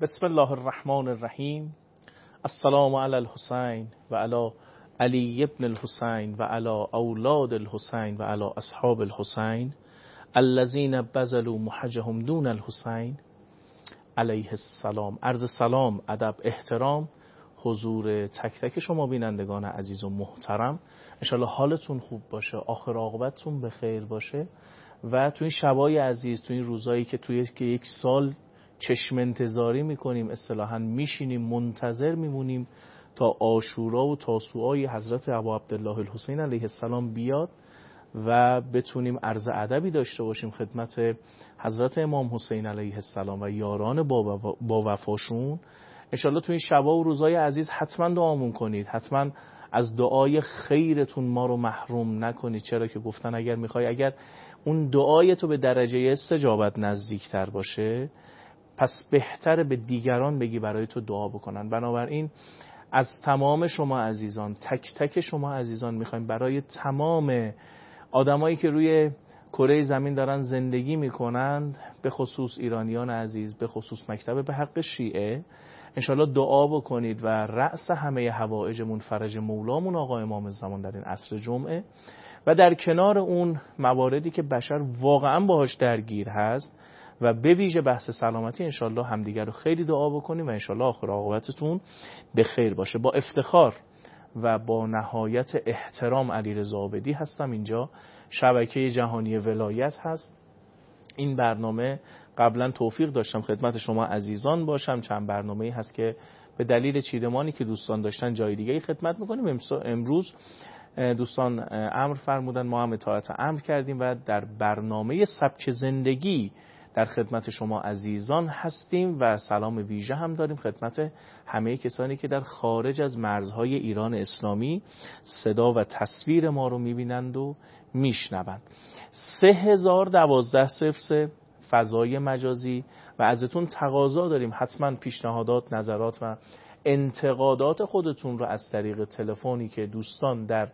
بسم الله الرحمن الرحیم. السلام علی الحسین و علی علی ابن الحسین و علی اولاد الحسین و علی اصحاب الحسین الذین بذلوا محجهم دون الحسین علیه السلام. عرض سلام، ادب، احترام حضور تک تک شما بینندگان عزیز و محترم. انشالله حالتون خوب باشه، آخر عاقبتتون به خیر باشه و تو این شبای عزیز، تو این روزایی که توی که یک سال چشم انتظاری میکنیم، اصطلاحاً میشینیم منتظر میمونیم تا عاشورا و تاسوعای حضرت ابا عبدالله الحسین علیه السلام بیاد و بتونیم عرض ادبی داشته باشیم خدمت حضرت امام حسین علیه السلام و یاران با وفاشون. انشالله تو این شبا و روزای عزیز حتما دعامون کنید، حتما از دعای خیرتون ما رو محروم نکنید. چرا که گفتن اگر اون دعای تو به درجه استجابت نزدیکتر باشه، پس بهتره به دیگران بگی برای تو دعا بکنن. بنابراین از تمام شما عزیزان، تک تک شما عزیزان میخوایم برای تمام آدمایی که روی کره زمین دارن زندگی میکنند، به خصوص ایرانیان عزیز، به خصوص مکتب به حق شیعه، انشالله دعا بکنید و رأس همه حوائجمون فرج مولامون آقا امام زمان در این عصر جمعه و در کنار اون مواردی که بشر واقعا باهاش درگیر هست و به ویژه بحث سلامتی، انشالله همدیگر رو خیلی دعا بکنیم و انشالله آخر عاقبتتون به خیر باشه. با افتخار و با نهایت احترام علیرضا عابدی هستم. اینجا شبکه جهانی ولایت هست. این برنامه قبلا توفیق داشتم خدمت شما عزیزان باشم. چند برنامه‌ای هست که به دلیل چیدمانی که دوستان داشتن جای دیگه‌ای خدمت می‌کنیم. امروز دوستان امر فرمودن، ما هم اطاعت امر کردیم و در برنامه سبک زندگی در خدمت شما عزیزان هستیم و سلام ویژه هم داریم خدمت همه کسانی که در خارج از مرزهای ایران اسلامی صدا و تصویر ما رو میبینند و میشنوند. 3012 فضای مجازی و ازتون تقاضا داریم حتما پیشنهادات، نظرات و انتقادات خودتون رو از طریق تلفنی که دوستان در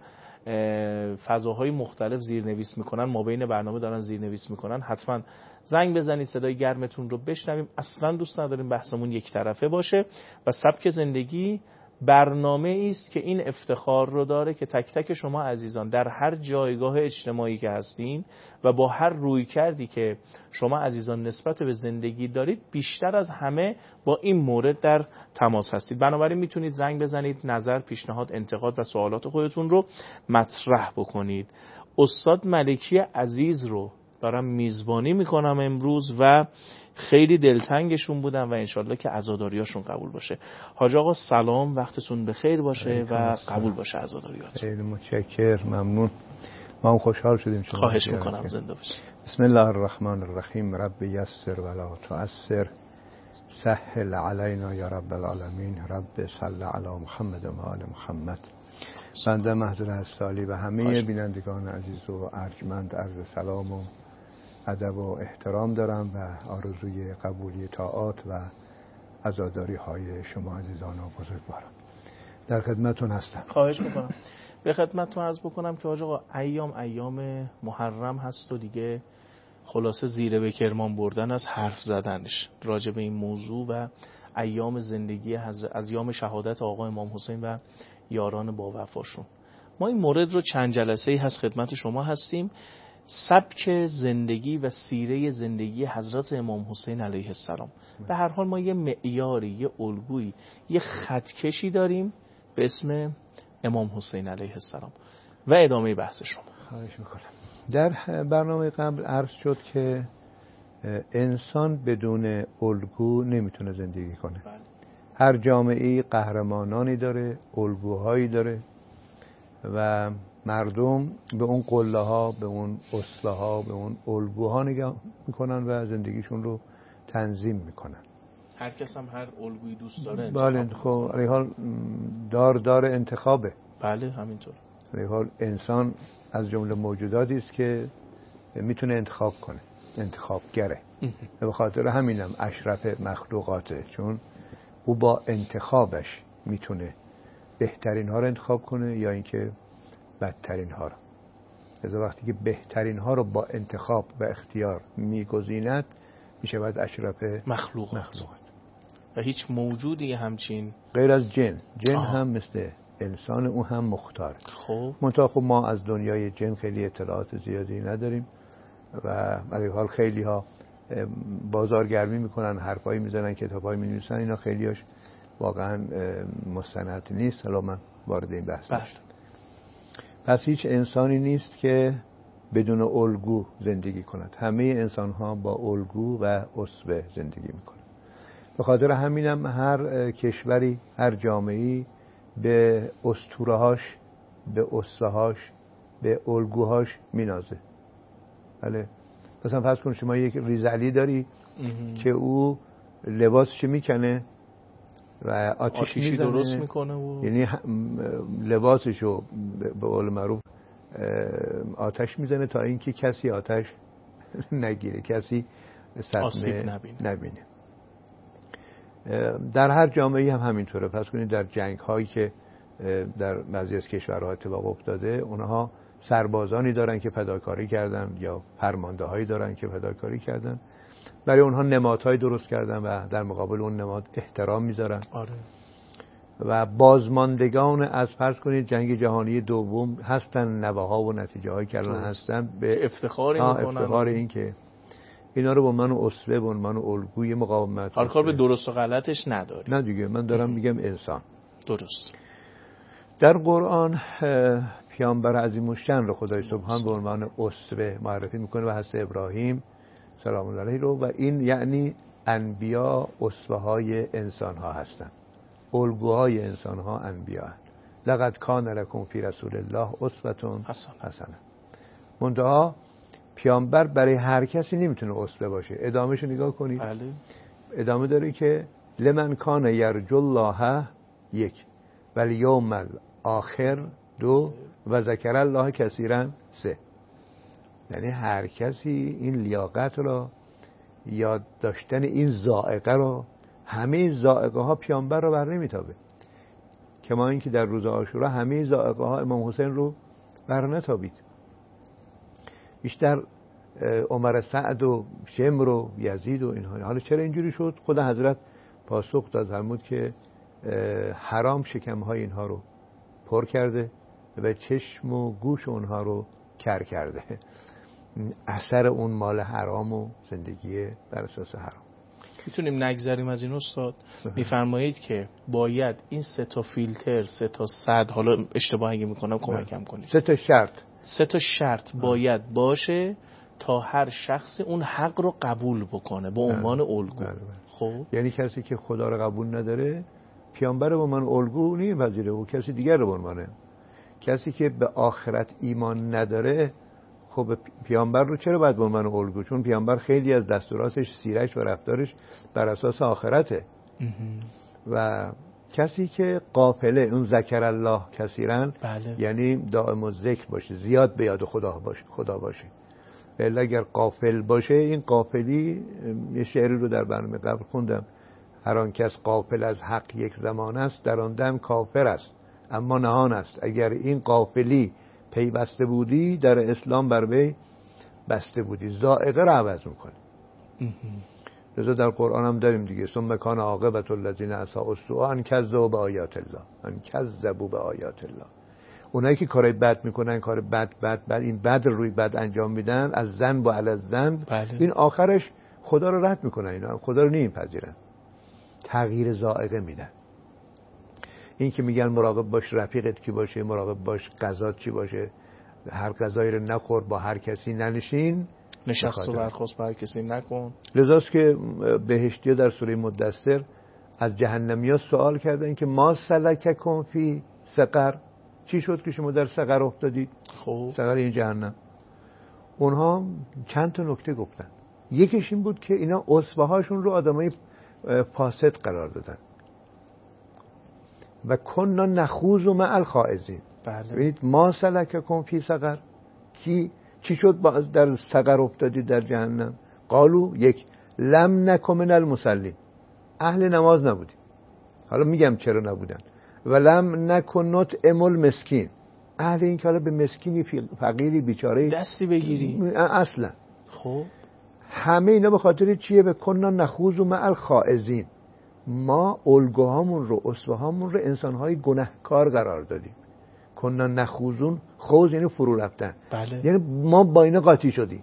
فضاهای مختلف زیرنویس میکنن، ما بین برنامه دارن زیرنویس میکنن، حتما زنگ بزنید صدای گرمتون رو بشنویم. اصلا دوست نداریم بحثمون یک طرفه باشه و سبک زندگی برنامه است که این افتخار رو داره که تک تک شما عزیزان در هر جایگاه اجتماعی که هستین و با هر روی کردی که شما عزیزان نسبت به زندگی دارید، بیشتر از همه با این مورد در تماس هستید. بنابراین میتونید زنگ بزنید، نظر، پیشنهاد، انتقاد و سوالات خودتون رو مطرح بکنید. استاد ملکی عزیز رو دارم میزبانی میکنم امروز و خیلی دلتنگشون بودم و انشالله که عزاداریاشون قبول باشه. حاج آقا سلام، وقتتون بخیر باشه و قبول باشه عزاداریات. خیلی متشکر، ممنون. ما هم خوشحال شدیم. خواهش میکنم، زنده باشید. بسم الله الرحمن الرحیم. رب یسر ولا تعسر، سهل علینا یا رب العالمین. رب صل علی محمد و آل محمد. بنده محضر هستالی و همه بینندگان عزیز و ارجمند عرض سلام و ادب و احترام دارم و آرزوی قبولی طاعات و عزاداری های شما عزیزان و بزرگواران در خدمتون هستم. خواهش میکنم. به خدمتتون عرض بکنم که حاج آقا ایام محرم هست و دیگه خلاصه زیره به کرمان بردن از حرف زدنش راجع به این موضوع و ایام زندگی از یام شهادت آقا امام حسین و یاران با وفاشون. ما این مورد رو چند جلسه‌ای هست خدمت شما هستیم. سبک زندگی و سیره زندگی حضرت امام حسین علیه السلام. به هر حال ما یه معیاری، یه الگویی، یه خطکشی داریم به اسم امام حسین علیه السلام و ادامه بحث شما. خواهش میکنم. در برنامه قبل عرض شد که انسان بدون الگو نمیتونه زندگی کنه. هر جامعه‌ای قهرمانانی داره، الگوهایی داره و مردم به اون قله ها، به اون اصله ها، به اون الگوها نگاه میکنن و زندگیشون رو تنظیم میکنن. هر کس هم هر الگویی دوست داره. بله، خب علی حال دار انتخابه. بله همینطور. علی حال انسان از جمله موجوداتی است که میتونه انتخاب کنه، انتخابگره. و به خاطر همینم اشرف مخلوقاته، چون او با انتخابش میتونه بهترین ها رو انتخاب کنه یا اینکه بدترین ها رو. لذا وقتی که بهترین ها رو با انتخاب و اختیار میگزیند، میشه باید اشرف مخلوقات. و هیچ موجودی همچین غیر از جن هم مثل انسان، اون هم مختار. خب منتها خب ما از دنیای جن خیلی اطلاعات زیادی نداریم و برای حال خیلی ها بازارگرمی میکنن، حرفایی میزنن، کتابایی مینویسن، اینا خیلیاش واقعا مستند نیست. حالا من وارد این بحث نشم. پس هیچ انسانی نیست که بدون الگو زندگی کند. همه انسان ها با الگو و اسوه زندگی میکنن. به خاطر همینم هر کشوری، هر جامعه‌ای به اسطوره‌هاش، به اسوه‌هاش، به الگوهاش مینازه. بله. مثلا فرض کن شما یک ریزعلی داری که او لباسش میکنه و آتیشی درست میکنه و یعنی لباسشو به قول معروف آتش میزنه تا اینکه کسی آتش نگیره، کسی صدمه نبینه. در هر جامعه‌ای هم همینطوره. پس کنید در جنگ هایی که در بعضی از کشورها اتفاق افتاده، اونها سربازانی دارن که فداکاری کردن یا فرمانده هایی دارن که فداکاری کردن، برای اونها نمادهای درست کردن و در مقابل اون نماد احترام میذارن. آره. و بازماندگان از فرض کنید جنگ جهانی دوم هستن، نوه‌ها و نتیجه هایی که الان هستن به افتخار این که اینا رو با من اسوه، با من الگوی مقاومت، هر کار به درست و غلطش نداری. نه دیگه، من دارم میگم انسان. درست. در قرآن پیامبر عظیم الشأن رو خدای سبحان به عنوان اسوه معرفی میکنه و حضرت ابراهیم سلام الله علیه رو، و این یعنی انبیا اسوه های انسان ها هستن، الگوهای انسان ها انبیا هستن. لقد کان لکم فی رسول الله اسوة حسنه. منتها پیامبر برای هر کسی نمیتونه اسوه باشه. ادامهشو نگاه کنید. بله. ادامه داره که لمن کان یرجو الله 1 و الیوم الاخر 2 و ذکر الله کثیرا 3. یعنی هر کسی این لیاقت را، یاد داشتن این ذائقه را، همه ذائقه ها پیامبر را بر نمیتابه. کما اینکه در روز عاشورا همه ذائقه ها امام حسین رو بر نتابید. بیشتر عمر سعد و شمر و یزید و اینها. حالا چرا اینجوری شد؟ خود حضرت پاسخ داد، فرمود که حرام شکمهای اینها رو پر کرده و چشم و گوش اونها رو کر کرده. اثر اون مال حرام و زندگی بر اساس حرام. میتونیم نگذریم از این استاد؟ میفرمایید که باید این 3 فیلتر، 3 صد، حالا اشتباه اگه میکنم کمکم کنید، 3 شرط باید باشه تا هر شخص اون حق رو قبول بکنه به عنوان الگو. خب یعنی کسی که خدا رو قبول نداره، پیامبر رو به عنوان الگو نمیپذیره و کسی دیگر رو به عنوان. کسی که به آخرت ایمان نداره، خب پیامبر رو چرا باید به عنوان الگو؟ چون پیامبر خیلی از دستوراتش، سیرش و رفتارش بر اساس آخرته. و کسی که غافله، اون ذکر الله کثیرا، یعنی دائم الذکر باشه، زیاد به یاد خدا باشه. الا اگر غافل باشه، این غافلی، یه شعری رو در برنامه قبل خوندم، هر آن کس غافل از حق یک زمان است، در آن دم کافر است اما نهان است. اگر این غافلی پیوسته بودی، در اسلام بر وی بسته بودی. ذائقه رو عوض میکنه. لذا در قرآن هم داریم دیگه، ثم کان عاقبة الذین اساءوا السوء ان کذبوا بآیات الله. اونایی که کار بد میکنن، کار بد این بد روی بد انجام میدن، از ذنب و علی الذنب، این آخرش خدا رو رد میکنن، اینا خدا رو نمیپذیرن، تغییر ذائقه میدن. این که میگن مراقب باش رفیقت کی باشه، مراقب باش غذات چی باشه، هر غذایی رو نخور، با هر کسی ننشین، نشست و برخاست با هر کسی نکن. لذاست که بهشتی‌ها در سوره مدثر از جهنمی‌ها سوال کردن که ما سلککم فی سقر، چی شد که شما در سقر افتادید؟ خب سقر این جهنم. اونها چند تا نکته گفتن. یکیش این بود که اینا اسوه‌هاشون رو آدمای فاسد قرار دادن و کنا نخوض مع الخائضین. ببینید ما سلککم فی سقر، چی شد در سقر افتادید، در جهنم؟ قالو 1 لم نکن من المصلین، اهل نماز نبودیم. حالا میگم چرا نبودن. و لم نکن نطعم المسکین، اهل این که حالا به مسکینی فقیری بیچاره دستی بگیری اصلا. خب همه اینا به خاطر چیه؟ به کنا نخوض مع الخائضین، ما الگوهامون رو، اسوهامون رو انسانهای گناهکار قرار دادیم. کنا نخوزون، خوز یعنی فرو رفتن. بله. یعنی ما با اینا قاطی شدیم.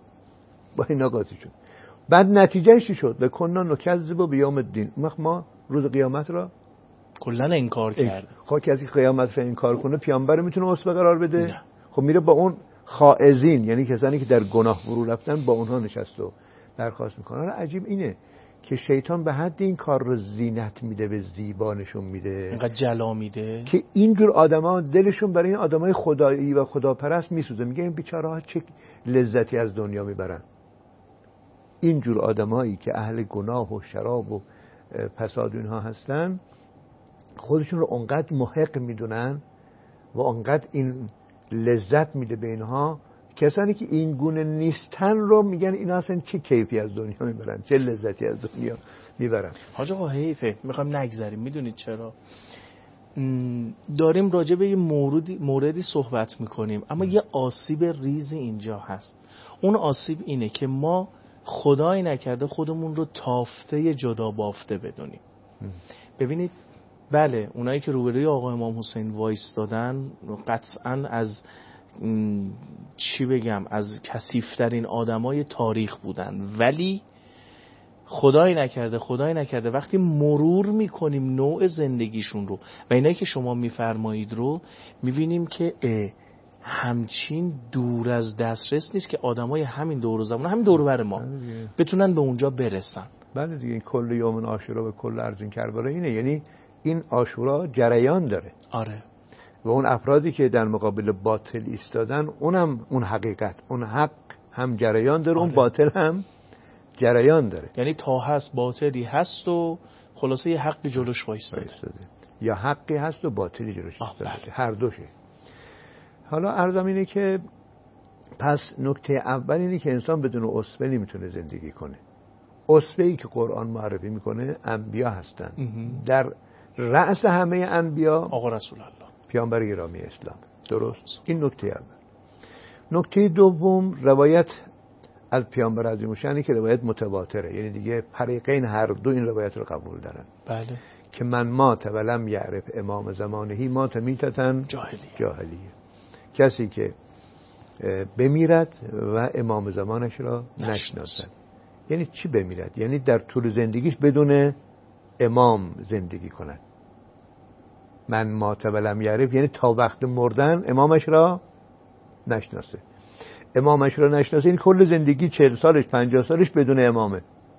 بعد نتیجهش چی شد؟ کنا نکذب بیوم الدین. ما روز قیامت را کلا انکار کرد. خب کسی قیامت را انکار کنه پیامبر میتونه اسوه قرار بده؟ نه. خب میره با اون خائزین، یعنی کسانی که در گناه فرو رفتن، با اونها نشست و درخواست میکنه. حالا عجیب اینه که شیطان به حد این کار رو زینت میده، به زیبا نشون میده، اینقدر جلا میده که اینجور آدما دلشون برای این آدمای خدایی و خداپرست میسوزه. میگه این بیچاره‌ها چه لذتی از دنیا میبرن. اینجور آدمایی که اهل گناه و شراب و فساد اینها هستن، خودشون رو اونقدر محق میدونن و اونقدر این لذت میده به اینها. کسانی که این گونه نیستن رو میگن اینا اصلا چه کیفی از دنیا میبرن، چه لذتی از دنیا میبرن. حاج آقا حیفه، میخوایم نگذریم. میدونید چرا؟ داریم راجع به یه موردی صحبت میکنیم، اما یه آسیب ریز اینجا هست. اون آسیب اینه که ما خدای نکرده خودمون رو تافته جدا بافته بدونیم. ببینید، بله اونایی که روبروی آقا امام حسین وایستادن قطعاً از چی بگم، از کثیف‌ترین آدمای تاریخ بودن، ولی خدای نکرده وقتی مرور میکنیم نوع زندگیشون رو و اینایی که شما میفرمایید رو میبینیم که همچین دور از دسترس نیست که آدمای همین دور و زمان، همین دور و بر ما بتونن به اونجا برسن. بله دیگه، این کل یوم عاشورا و کل ارض کربلا اینه، یعنی این عاشورا جریان داره. آره. و اون افرادی که در مقابل باطل ایستادن، اون حقیقت، اون حق هم جریان داره. آره. اون باطل هم جریان داره. یعنی تا هست باطلی هست و خلاصه یه حقی جلوش وایستاده. یا حقی هست و باطلی جلوش وایستاده. هر دوشه. حالا عرضم اینه که پس نکته اول اینه که انسان بدون اسوه نمیتونه زندگی کنه. اسوه‌ای که قرآن معرفی میکنه انبیا هستن. در رأس همه انبیا آقا رسول الله، پیامبر گرامی اسلام. درست؟ این نکته اول. نکته دوم، روایت از پیامبر عظیم الشانی که روایت متواتره، یعنی دیگه فریقین هر دو این روایت رو قبول دارن. بله. که من مات ولم یعرف امام زمانهی مات میتتن جاهلیه. کسی که بمیرد و امام زمانش را نشناسد. یعنی چی بمیرد؟ یعنی در طول زندگیش بدون امام زندگی کند. من مات ولم یعرف یعنی تا وقت مردن امامش را نشناسه. امامش را نشناسه این کل زندگی 40 سالش 50 سالش بدون امامه.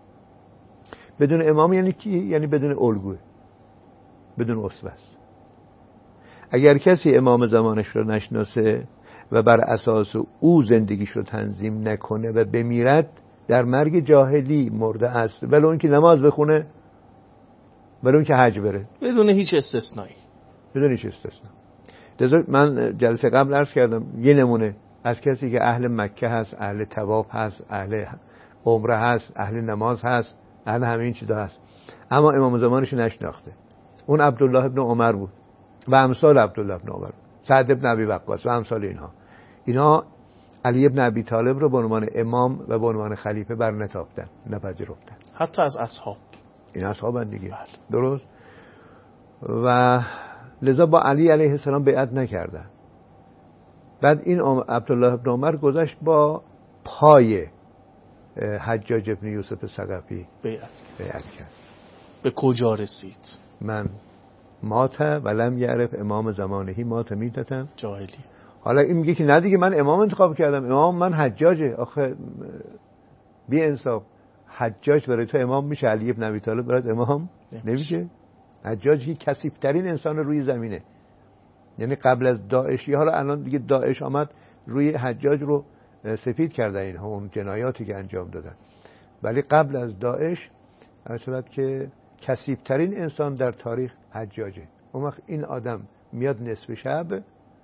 بدون امام یعنی کی؟ یعنی بدون الگوه، بدون اسوه است. اگر کسی امام زمانش رو نشناسه و بر اساس او زندگیش رو تنظیم نکنه و بمیرد، در مرگ جاهلی مرده است، ولی اون که نماز بخونه، ولی اون که حج بره، بدون هیچ استثنایی. بدون هیچ استثنا. من جلسه قبل عرض کردم یه نمونه از کسی که اهل مکه هست، اهل طواف هست، اهل عمره هست، اهل نماز هست، اهل همه این چیزا هست، اما امام زمانش نشناخته. اون عبدالله ابن عمر بود و امثال عبدالله ابن عمر، سعد ابن ابی وقاص و امثال اینها علی ابن ابی طالب رو به عنوان امام و به عنوان خلیفه برنتافتن، نپذیرفتن. حتی از اصحاب. این اصحابن دیگه. بله. درست. و لذا با علی علیه السلام بیعت نکردن. بعد این عبدالله ابن عمر گذشت با پای حجاج ابن یوسف ثقفی بیعت کرد. به کجا رسید؟ من مات ولم یعرف امام زمانهی مات میتتن جاهلی. حالا این میگه که نه دیگه من امام انتخاب کردم، امام من حجاجه. آخه بی انصاف، حجاج برای تو امام میشه، علی ابن ابی طالب برای امام نمیشه. حجاج که کثیف‌ترین انسان روی زمینه، یعنی قبل از داعشی، حالا الان دیگه داعش آمد روی حجاج رو سفید کرده اینها، اون جنایاتی که انجام دادن، ولی قبل از داعش اصلا که کثیف‌ترین انسان در تاریخ حجاجه. اون وقت این آدم میاد نصف شب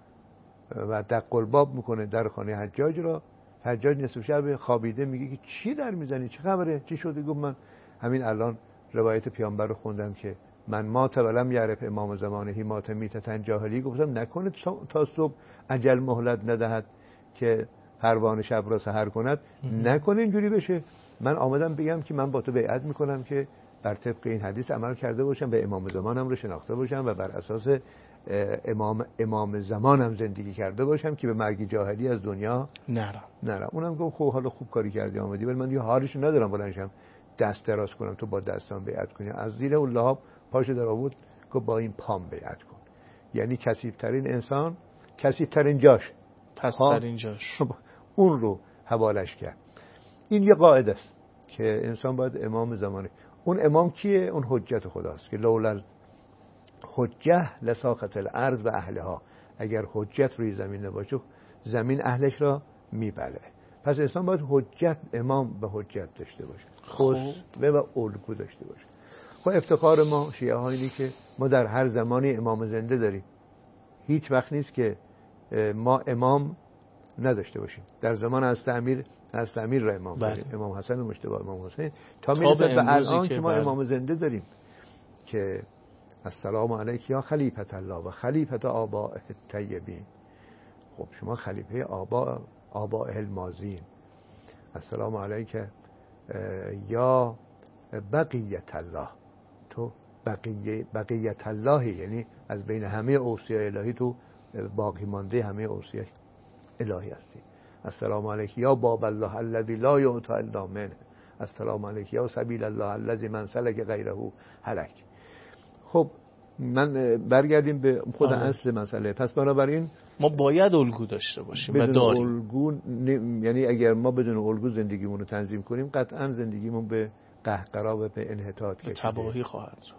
و دق الباب میکنه در خانه حجاج را. حجاج نصف شب خوابیده، میگه که چی در میزنی، چه خبره، چی شده؟ گفت من همین الان روایت پیامبر رو خوندم که من مات ولم یعرف امام زمانهی مات میتتن جاهلی. گفتم نکنه تا صبح اجل مهلت ندهد که پروانه شب را سحر کند، نکنه اینجوری بشه. من آمدم بگم که من با تو بیعت میکنم که بر طبق این حدیث عمل کرده باشم و امام زمانم رو شناخته باشم و بر اساس امام زمانم زندگی کرده باشم که به مرگ جاهلی از دنیا نرم. اونم گفت خب حالا خوب کاری کردی آمدی، ولی من یه حالش ندارم بلنشم دست دراز کنم تو با دستان بیعت کنی. از زیر اون لحاف پاشو در آورد که با این پام بیعت کن. یعنی کثیف‌ترین انسان کثیف‌ترین جاش، پست‌ترین جاش، اون رو حوالش کرد. این یه قاعده است که انسان باید امام زمانه. اون امام کیه؟ اون حجت خداست که لولا حجه لساقط الارض و اهلها. اگر حجت روی زمین نباشه زمین اهلش را میبله. پس انسان باید حجت، امام به حجت داشته باشه، خسوه و الگو داشته باشه. خب افتخار ما شیعه ها اینه که ما در هر زمانی امام زنده داریم. هیچ وقت نیست که ما امام نداشته باشیم. در زمان از تعمیر را امام داریم، امام حسن و مجتبی امام حسین، تا میرسه به الان که ما امام زنده داریم که السلام علیک یا خلیفة الله و خلیفة آبائه الطیبین. خب شما خلیفه آبائه الماضین. السلام علیک یا بقیت الله، تو بقیت الله، یعنی از بین همه اوصیاء الهی تو باقی مانده همه اوصیاء الهی هستی. السلام علیک یا باب الله الذی لا یعطی الا منه. السلام علیک یا سبیل الله الذی من سلک غیره هلک. خب من برگردیم به خود اصل مسئله. پس بنابراین ما باید الگو داشته باشیم و داریم. الگو یعنی اگر ما بدون الگو زندگیمون رو تنظیم کنیم قطعا زندگیمون به قهقرا و به انحطاط کشیده، تباهی خواهد رفت.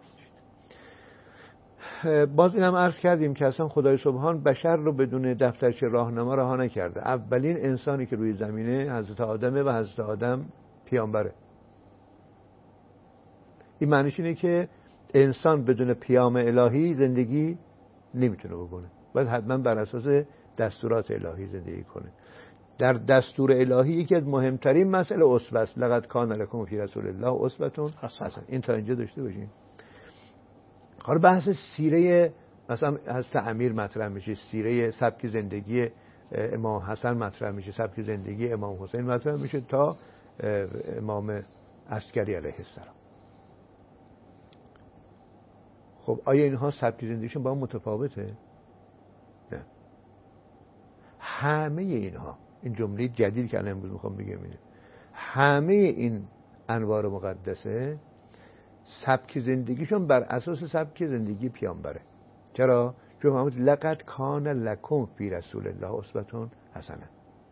باز اینم عرض کردیم که اصلا خدای سبحان بشر رو بدون دفترچه راهنما رها نکرده. اولین انسانی که روی زمینه حضرت آدمه و حضرت آدم پیامبره. این معنیش اینه که انسان بدون پیام الهی زندگی نمیتونه بکنه، باید حتما بر اساس دستورات الهی زندگی کنه. در دستور الهی یکی از مهمترین مسئله اسوه است. لقد کان لکم فی رسول الله اسوه حسنه. این تا اینجا داشته باشیم. حالا بحث سیره مثلا از امیر مطرح میشه، سیره سبک زندگی امام حسن مطرح میشه، سبک زندگی امام حسین مطرح میشه تا امام عسکری علیه السلام. خب آیا اینها سبک زندگیشون با هم متفاوته؟ نه. همه اینها، این جمله جدید که الان امروز میخوام بگم اینه، همه این انوار مقدسه سبک زندگیشون بر اساس سبک زندگی پیامبره. چرا؟ چون محمد لقد کان لکم فی رسول الله اسوه حسنه.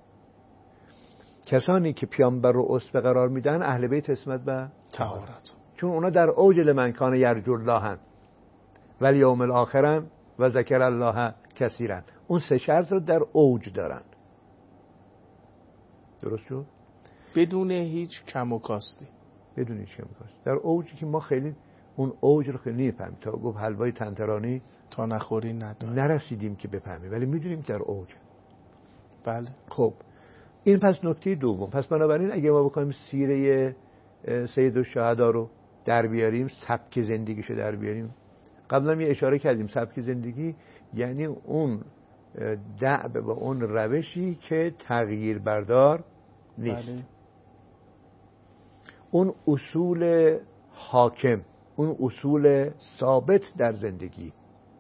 کسانی که پیامبر رو اسوه قرار میدن اهل بیت اسمت و طهارت، چون اونا در اوج لمن کان یرجو الله و الیوم الاخر و ذکر الله کثیرا. اون سه شرط رو در اوج دارن. درست شد؟ بدون هیچ کم و کاستی. بدون هیچ کم و کاستی. در اوجی که ما خیلی اون اوج رو خیلی نمی‌فهمیم. تا گفت حلوای طنطرانی تا نخوری نداره. نرسیدیم که بفهمیم، ولی میدونیم در اوج. بله. خب این پس نکته دوم. پس بنابراین اگه ما بخوایم سیره سید الشهدا رو در بیاریم، سبک زندگیشو در بیاریم، قبلا یه اشاره کردیم سبک زندگی یعنی اون دعب و اون روشی که تغییر بردار نیست. بله. اون اصول حاکم، اون اصول ثابت در زندگی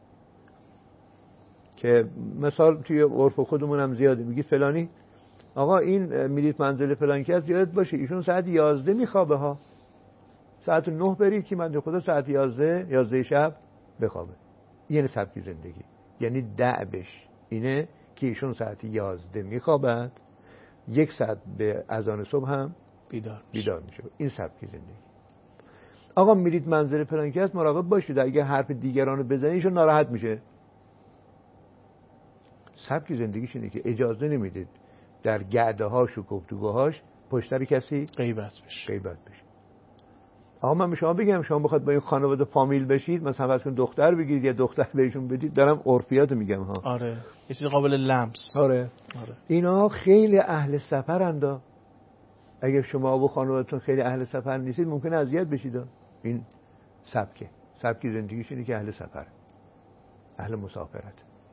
که مثال توی عرف خودمون هم زیاده. میگید فلانی آقا این میرید منزل فلانی که از یادت باشه ایشون ساعت 11 میخوابه ها، ساعت 9 برید که من خدا ساعت 11 شب بخوابه. یعنی سبکی زندگی، یعنی دعبش اینه که ایشون ساعت 11 میخوابد، 1 ساعت به اذان صبح هم بیدار میشه. این سبکی زندگی. آقا میرید منزل فلان کس مراقب باشید اگه حرف دیگرانو بزنید ایشون ناراحت میشه. سبکی زندگیش اینه که اجازه نمیدید در گرده‌هاش و گفتگوهاش پشتر کسی غیبت بشه. آقا من به شما بگم شما بخواد با این خانواده فامیل بشید، مثلا فرض کن دختر بگیرید یا دختر بهشون بدید، دارم عرفیات میگم ها. آره یه چیز قابل لمس. آره. اینا خیلی اهل سفرند. اگه شما و خانواده‌تون خیلی اهل سفر نیستید ممکنه اذیت بشید. این سبک زندگیش اینه که اهل سفر، اهل مسافرت.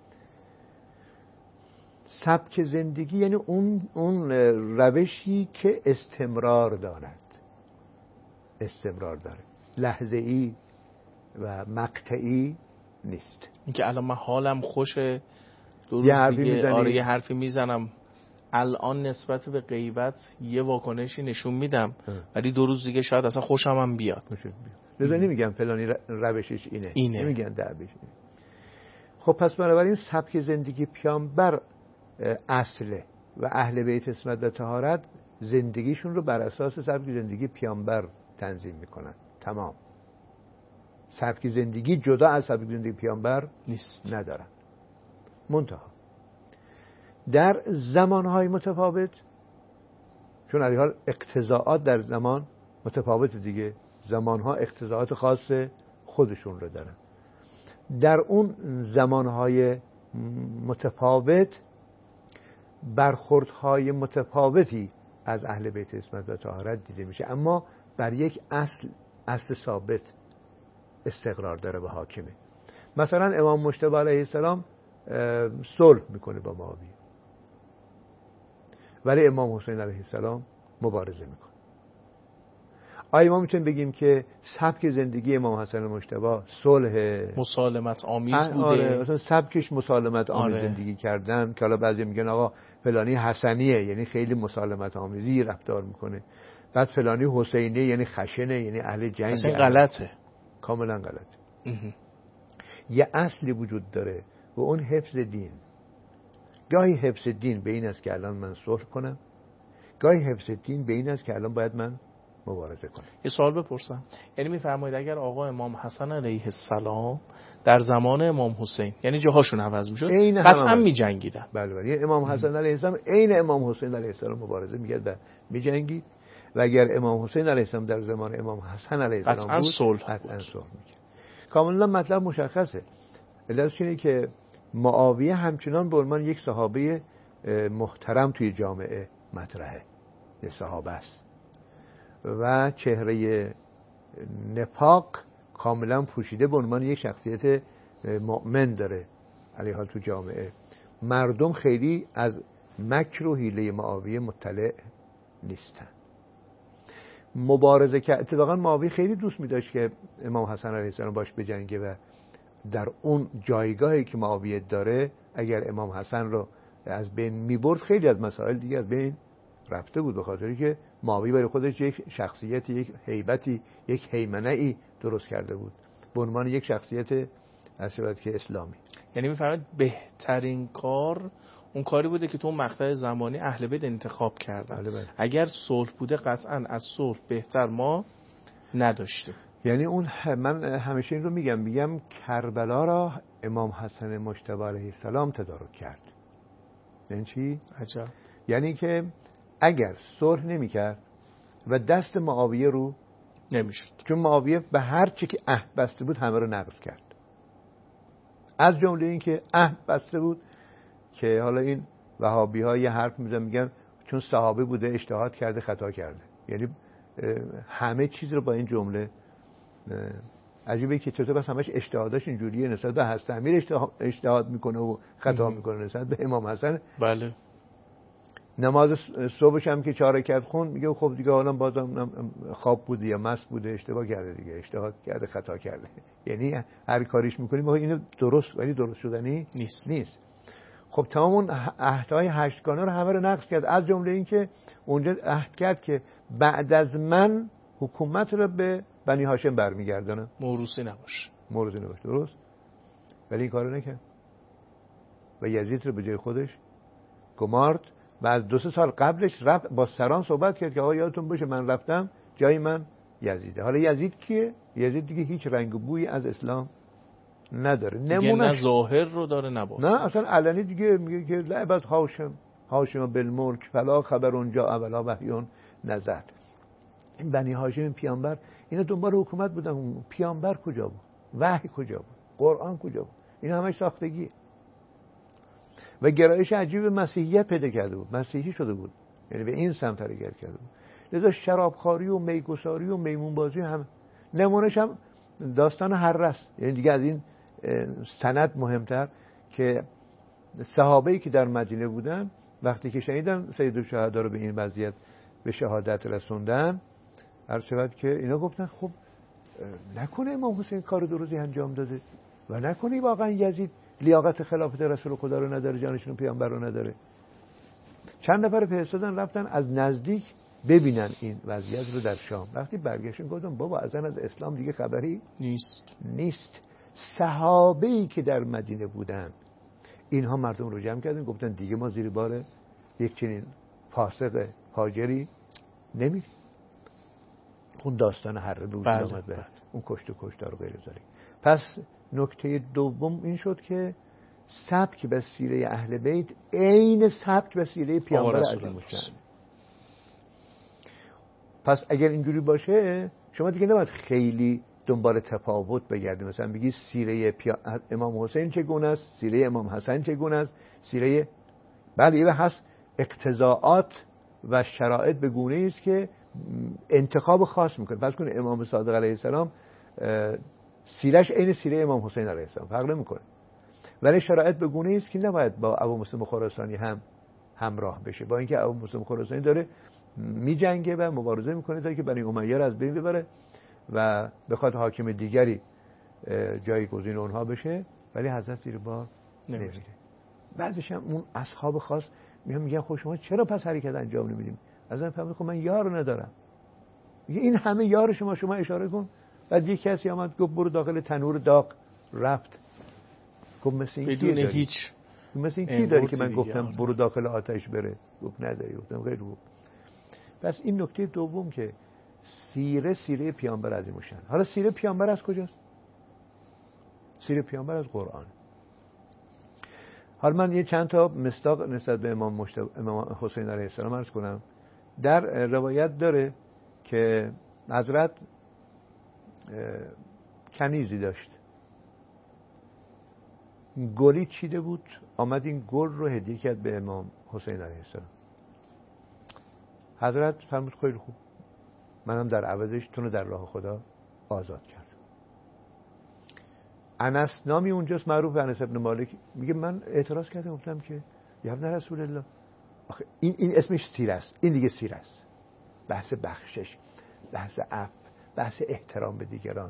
سبک زندگی یعنی اون روشی که استمرار داره. لحظه‌ای و مقطعی نیست. اینکه الان من حالم خوشه، یه حرفی میزنم الان نسبت به غیبت یه واکنشی نشون میدم، ولی 2 روز دیگه شاید اصلا خوشم هم بیاد. لذا نمیگم فلانی روشش اینه. نمیگن دربش اینه. خب پس بنابراین سبک زندگی پیامبر اصله و اهل بیت عصمت و طهارت زندگیشون رو بر اساس سبک زندگی پیامبر تنظیم میکنن. تمام. سبک زندگی جدا از سبک زندگی پیامبر نیست، ندارن. منتها در زمانهای متفاوت، چون از حال اقتضاعات در زمان متفاوت دیگه، زمانها اقتضاعات خاص خودشون رو دارن. در اون زمانهای متفاوت برخوردهای متفاوتی از اهل بیت عصمت و طهارت دیده میشه، اما بر یک اصل ثابت استقرار داره و حاکمه. مثلا امام مجتبی علیه السلام صلح میکنه با معاویه، ولی امام حسین علیه السلام مبارزه میکنه. آیا ما میتونیم بگیم که سبک زندگی امام حسن مجتبی صلح مسالمت آمیز بوده؟ آره، مثلا سبکش مسالمت آمیز زندگی کردن، که حالا بعضی میگن آقا فلانی حسنیه یعنی خیلی مسالمت آمیزی رفتار میکنه، بعد فلانی حسینیه یعنی خشنه یعنی اهل جنگ. اصلا غلطه، کاملا غلطه. یه اصلی وجود داره و اون حفظ دین. گاهی حفظ دین به این است که الان من صلح کنم، گاهی حفظ دین به این است که الان باید من مبارزه کنم. یه سوال بپرسم، یعنی میفرمایید اگر آقا امام حسن علیه السلام در زمان امام حسین، یعنی جاهاشون عوض میشد، قطعا میجنگیدن. بله، امام حسن علیه السلام عین امام حسین علیه السلام مبارزه میکرد و میجنگید، و اگر امام حسین علیه السلام در زمان امام حسن علیه السلام بود قطعا صلح میکرد. کاملا مطلب مشخصه. علتش اینه که معاویه همچنان به عنوان یک صحابه محترم توی جامعه مطرحه، یه صحابه است و چهره نفاق کاملا پوشیده به عنوان یک شخصیت مؤمن داره علیه حال تو جامعه. مردم خیلی از مکر و حیله معاویه مطلع نیستن. مبارزه که اتفاقا معاویه خیلی دوست می داشت که امام حسن علیه السلام باش بجنگه و در اون جایگاهی که معاویه داره اگر امام حسن رو از بین می برد خیلی از مسائل دیگه از بین رفته بود، به خاطری که معاویه برای خودش یک شخصیت، یک هیبتی، یک هیمنه‌ای درست کرده بود به عنوان یک شخصیت اصالت که اسلامی. یعنی میفهمید بهترین کار اون کاری بوده که تو اون مقطع زمانی اهل بیت انتخاب کردن. بله. اگر صلح بوده قطعا از صلح بهتر ما نداشتیم. یعنی اون من همیشه این رو میگم کربلا را امام حسن مجتبی علیه السلام تدارک کرد. یعنی چی؟ عجب. یعنی که اگر صلح نمی‌کرد و دست معاویه رو نمیشد، چون معاویه به هر چی که عهد بسته بود همه رو نقض کرد، از جمله این که عهد بسته بود که حالا این وهابی‌ها یه حرف میگن چون صحابه بوده اجتهاد کرده خطا کرده، یعنی همه چیز رو با این جمله. عجیبه که چطور بس همش اجتهاداش اینجوریه، نسبت به حضرت امیر اجتهاد میکنه و خطا میکنه، نسبت به امام حسن. بله. نماز صبحش هم که 4 رکعت خوند میگه خب دیگه حالا بازم خواب بوده یا مست بوده، اشتباه کرده دیگه، اجتهاد کرده خطا کرده. یعنی هر کاریش میکنیم اینو درست، ولی درست شدنی نیست. خب تمام اون عهدهای 8 گانه رو همه رو نقض کرد، از جمله این که اونجا عهد کرد که بعد از من حکومت رو به بنی هاشم برمیگردونم، موروثی نباشه. درست، ولی این کارو نکرد و یزید رو به جای خودش گمارد و از 2-3 سال قبلش رفت با سران صحبت کرد که آقا یادتون باشه من رفتم جای من یزیده. حالا یزید کیه؟ یزید دیگه هیچ رنگ و بویی از اسلام نداره، نه ظاهر رو داره نه باطن. نه اصلا علنی دیگه میگه که لعبت هاشم بالملک فلا خبر اونجا اولا وحیون نزد. این بنی هاشم پیامبر اینا دنبال حکومت بودن، پیامبر کجا بود؟ وحی کجا بود؟ قرآن کجا بود؟ اینا همش ساختگیه و گرایش عجیب مسیحیت پیدا کرده بود، مسیحی شده بود، یعنی به این سمت حرکت کرده بود. لذا شرابخواری و میگساری و میمونبازی هم نمونهش هم داستان هره است. یعنی دیگه از این سند مهمتر که صحابه‌ای که در مدینه بودن وقتی که شنیدن سید الشهدا رو به این وضعیت به شهادت رسوندن، عرض شود که اینا گفتن خب نکنه امام حسین کار درستی انجام داده و نکنه واقعا یزید لیاقت خلافت رسول خدا رو نداره، جانشین پیامبر رو نداره. چند نفر فرستادن رفتن از نزدیک ببینن این وضعیت رو در شام. وقتی برگشتن گفتم بابا اصلا از اسلام دیگه خبری نیست. صحابه‌ای که در مدینه بودن اینها مردم رو جمع کردن گفتن دیگه ما زیر بار یک چنین فاسق هاجری نمیریم. اون داستان حره به وجود آمد به اون کشت و کشتار و غیره زاری. پس نکته دوم این شد که سبک و سیره اهل بیت عین سبک و سیره پیامبر عظیم الشأن. پس اگر اینجوری باشه شما دیگه نباید خیلی دنبال تفاوت بگردید، مثلا بگی سیره امام حسین چگونه است، سیره امام حسن چگونه است، سیره بله یه هست اقتضاعات و شرایط به گونه‌ای است که انتخاب خاص میکنه. فرض کن امام صادق علیه السلام سیرش عین سیره امام حسین علیه السلام فرق نمیکنه، ولی شرایط به گونه‌ای است که نباید با ابو مسلم خراسانی هم همراه بشه، با اینکه ابو مسلم خراسانی داره میجنگه و مبارزه میکنه تا که بنی امیه رو از بین ببره و بخواد حاکم دیگری جایگزین اونها بشه، ولی حضرت زیر بار نمیره. بعضیش هم اون اصحاب خاص میگن خب شما چرا پس حرکت انجام نمیدیم؟ ازن فهمید خب من یار ندارم. این همه یار شما اشاره کن. بعد یک کسی آمد گفت برو داخل تنور داغ، رفت. گفت مثل این بدون هیچ مثل این کی داری که من گفتم برو داخل آتش بره؟ گفت نداری. گفتم غیر بود. پس این نکته دوم که سیره پیامبر عظیم الشأن. حالا سیره پیامبر از کجاست؟ سیره پیامبر از قرآن. حالا من یه چند تا مصداق نسبت به امام حسین علیه السلام عرض کنم. در روایت داره که حضرت کنیزی داشت، گلی چیده بود، آمد این گل رو هدیه کرد به امام حسین علیه السلام. حضرت فرمود خیلی خوب، منم در عوضش تو رو در راه خدا آزاد کردم. انس نامی اونجاست معروف، انس ابن مالک میگه من اعتراض کردم گفتم که یا ابن رسول الله آخه این اسمش سیره است، این دیگه سیره است، بحث بخشش، بحث عفو، بحث احترام به دیگران.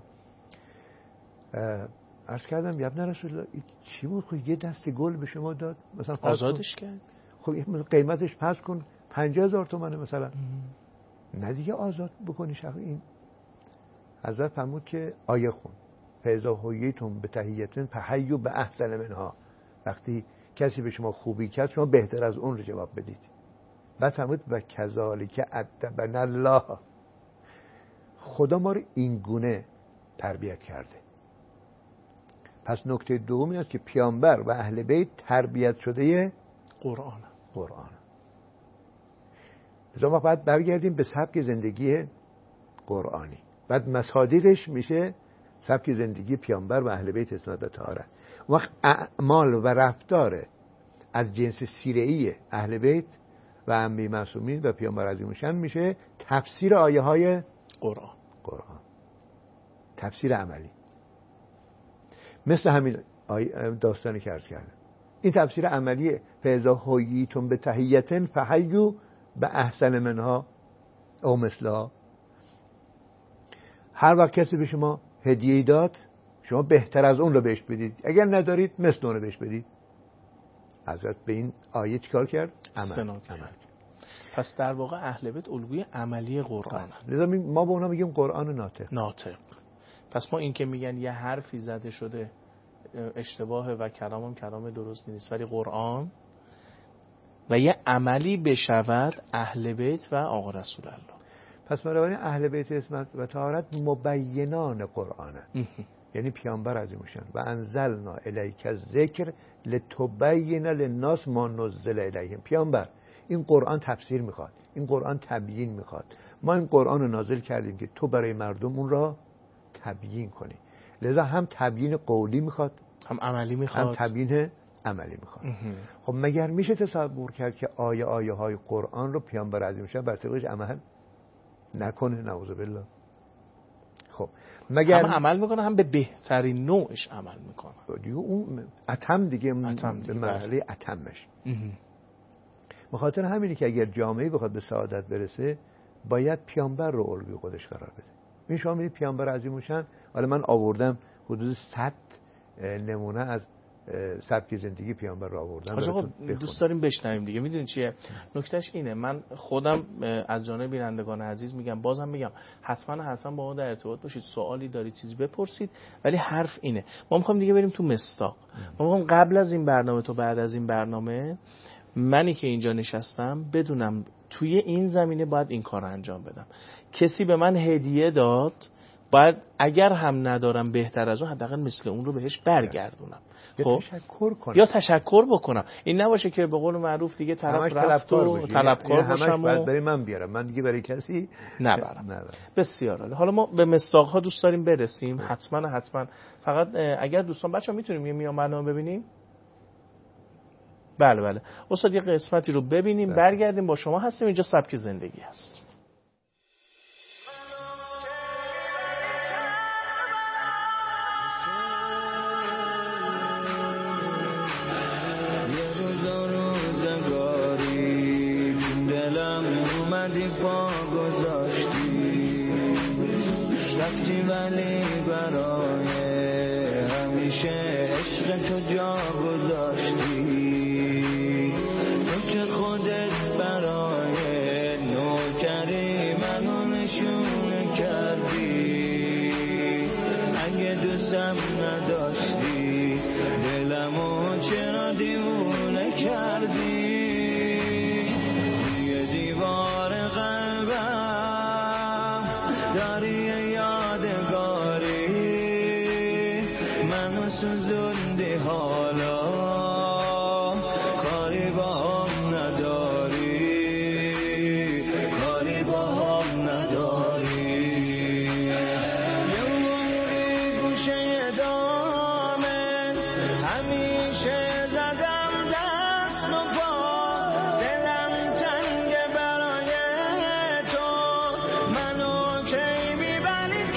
عرض کردم یا ابن رسول الله چی بود؟ خب یه دسته گل به شما داد مثلا آزادش کرد. خب قیمتش پس کن 50,000 تومانه مثلا. نه دیگه آزاد بکنی شخص. این حضرت فرمود که آیه خون فاذا حییتم بتحیة فحیوا باحسن منها. وقتی کسی به شما خوبی کرد شما بهتر از اون رو جواب بدید. بعد فرمود و کذالک ادبنا الله، خدا ما رو این گونه تربیت کرده. پس نکته دوم این است که پیامبر و اهل بیت تربیت شده قرآن. لذا ما باید برگردیم به سبک زندگی قرآنی. بعد مصادیقش میشه سبک زندگی پیامبر و اهل بیت اسمت و طهارت. وقت اعمال و رفتار از جنس سیره‌ای اهل بیت و ائمه معصومین و پیامبر عظیم الشأن میشه تفسیر آیه های قرآن، تفسیر عملی. مثل همین داستانی که عرض کردم، این تفسیر عملی فاذا حییتم بتحیة فحیوا باحسن منها او مثلها. هر وقت کسی به شما هدیه داد شما بهتر از اون رو بهش بدید، اگر ندارید مثل اون رو بهش بدید. حضرت به این آیه چیکار کرد؟ عمل. پس در واقع اهل بیت الگوی عملی قرآن. لذا ما به اونا میگیم قرآن ناطق. پس ما این که میگن یه حرفی زده شده اشتباهه و کلام درست نیست، ولی قرآن و یه عملی بشود اهل بیت و آقا رسول الله. پس بنابراین اهل بیت اسمت و طهارت مبینان قرآنه. یعنی پیامبر عظیم الشأن و انزلنا الیک الذکر لتبین للناس ما نزل الیهم. پیامبر این قرآن تفسیر میخواد، این قرآن تبیین میخواد. ما این قرآن رو نازل کردیم که تو برای مردم اون را تبیین کنی. لذا هم تبیین قولی میخواد، هم عملی میخواد، هم تبیین عملی میخواد. خب مگر میشه تصور کرد که آیه های قرآن رو پیامبر عظیم الشأن بر طبقش عمل نکنه؟ نعوذ بالله. خب مگر هم عمل میکنه هم به بهترین نوعش عمل میکنه. دیگه اون اتم دیگه به مرحله اتمش. بخاطر همینه که اگر جامعه بخواد به سعادت برسه باید پیامبر رو الگوی خودش قرار بده. این شما میدید پیامبر عظیم موشن. ولی من آوردم حدود 100 نمونه از سبک زندگی پیامبر رو آوردم. آقا دوست داریم بشنویم دیگه. میدونید چیه نکتهش اینه، من خودم از جانب بینندگان عزیز میگم، بازم میگم حتما با ما در ارتباط باشید، سوالی دارید چیزی بپرسید، ولی حرف اینه ما میخوایم دیگه بریم تو مصداق. ما میخوایم قبل از این برنامه تو بعد از این برنامه منی که اینجا نشستم بدونم توی این زمینه باید این کار رو انجام بدم. کسی به من هدیه داد، باید اگر هم ندارم بهتر از اون حداقل مثل اون رو بهش برگردونم. خب تشکر کنم یا تشکر بکنم. این نباشه که به قول معروف دیگه طرف رفت و طلبکار باشم و برای من بیارم، من دیگه برای کسی نبرم. بسیار عالی. حالا ما به مصداق ها دوست داریم برسیم. حتما فقط اگر دوستان بچه‌ها میتونیم یه میان برنامه ببینیم. بله استاد یه قسمتی رو ببینیم برگردیم. با شما هستیم. اینجا سبک زندگی هست. پا گذاشتی رفتی ولی برای همیشه عشق تو جا گذاشتی. تو که خودت برای نوکری منو نشون کردی. اگه دوستم نداشتی دلمو چرا دیوونه کردی. سوزوندی حالا کاری با هم نداری، کاری با هم نداری. یه موری گوشه دامن همیشه زدم دست و پا. دلم تنگ برای تو منو کی میبری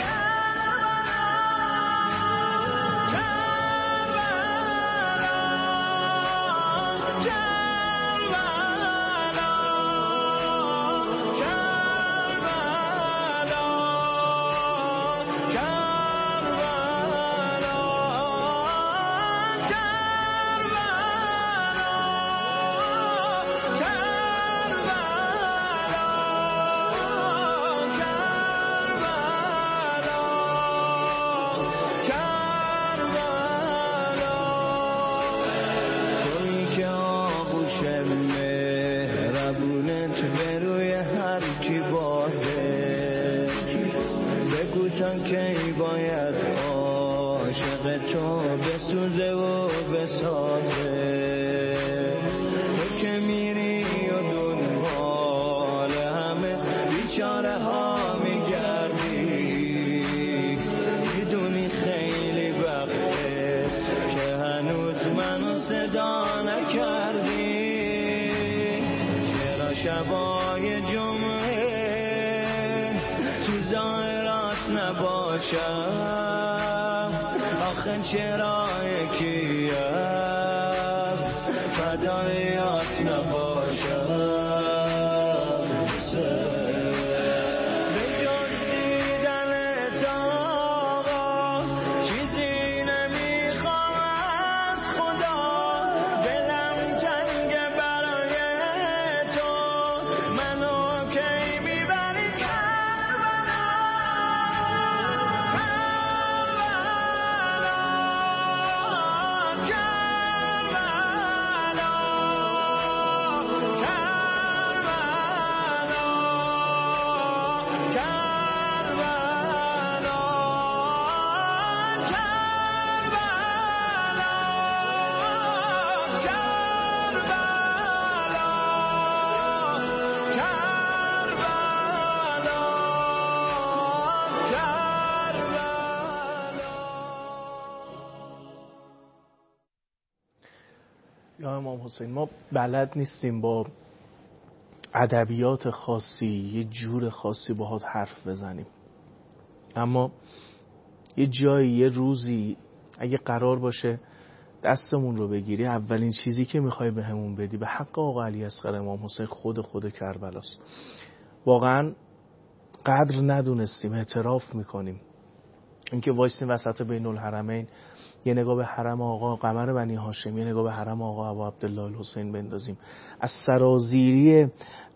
کی باید عاشق تو بسوزه و بسازه. تو که میری و دنبال همه بیچاره ها میگردی. میدونی خیلی وقته که هنوز منو صدا نکردی. چرا شبای جمعه تو ظاهرات نباشم؟ آخه چرا یکی از فدایات نباشم؟ یا امام حسین، ما بلد نیستیم با ادبیات خاصی یه جور خاصی باهات حرف بزنیم، اما یه جایی یه روزی اگه قرار باشه دستمون رو بگیری، اولین چیزی که میخوای به همون بدی به حق آقا علی اصغر امام حسین خود کربلاست. واقعا قدر ندونستیم، اعتراف میکنیم. اینکه وایسیم وسط بین الحرمین یه نگاه به حرم آقا قمر بنی هاشم، یه نگاه به حرم آقا ابو عبدالله الحسین بندازیم، از سرازیری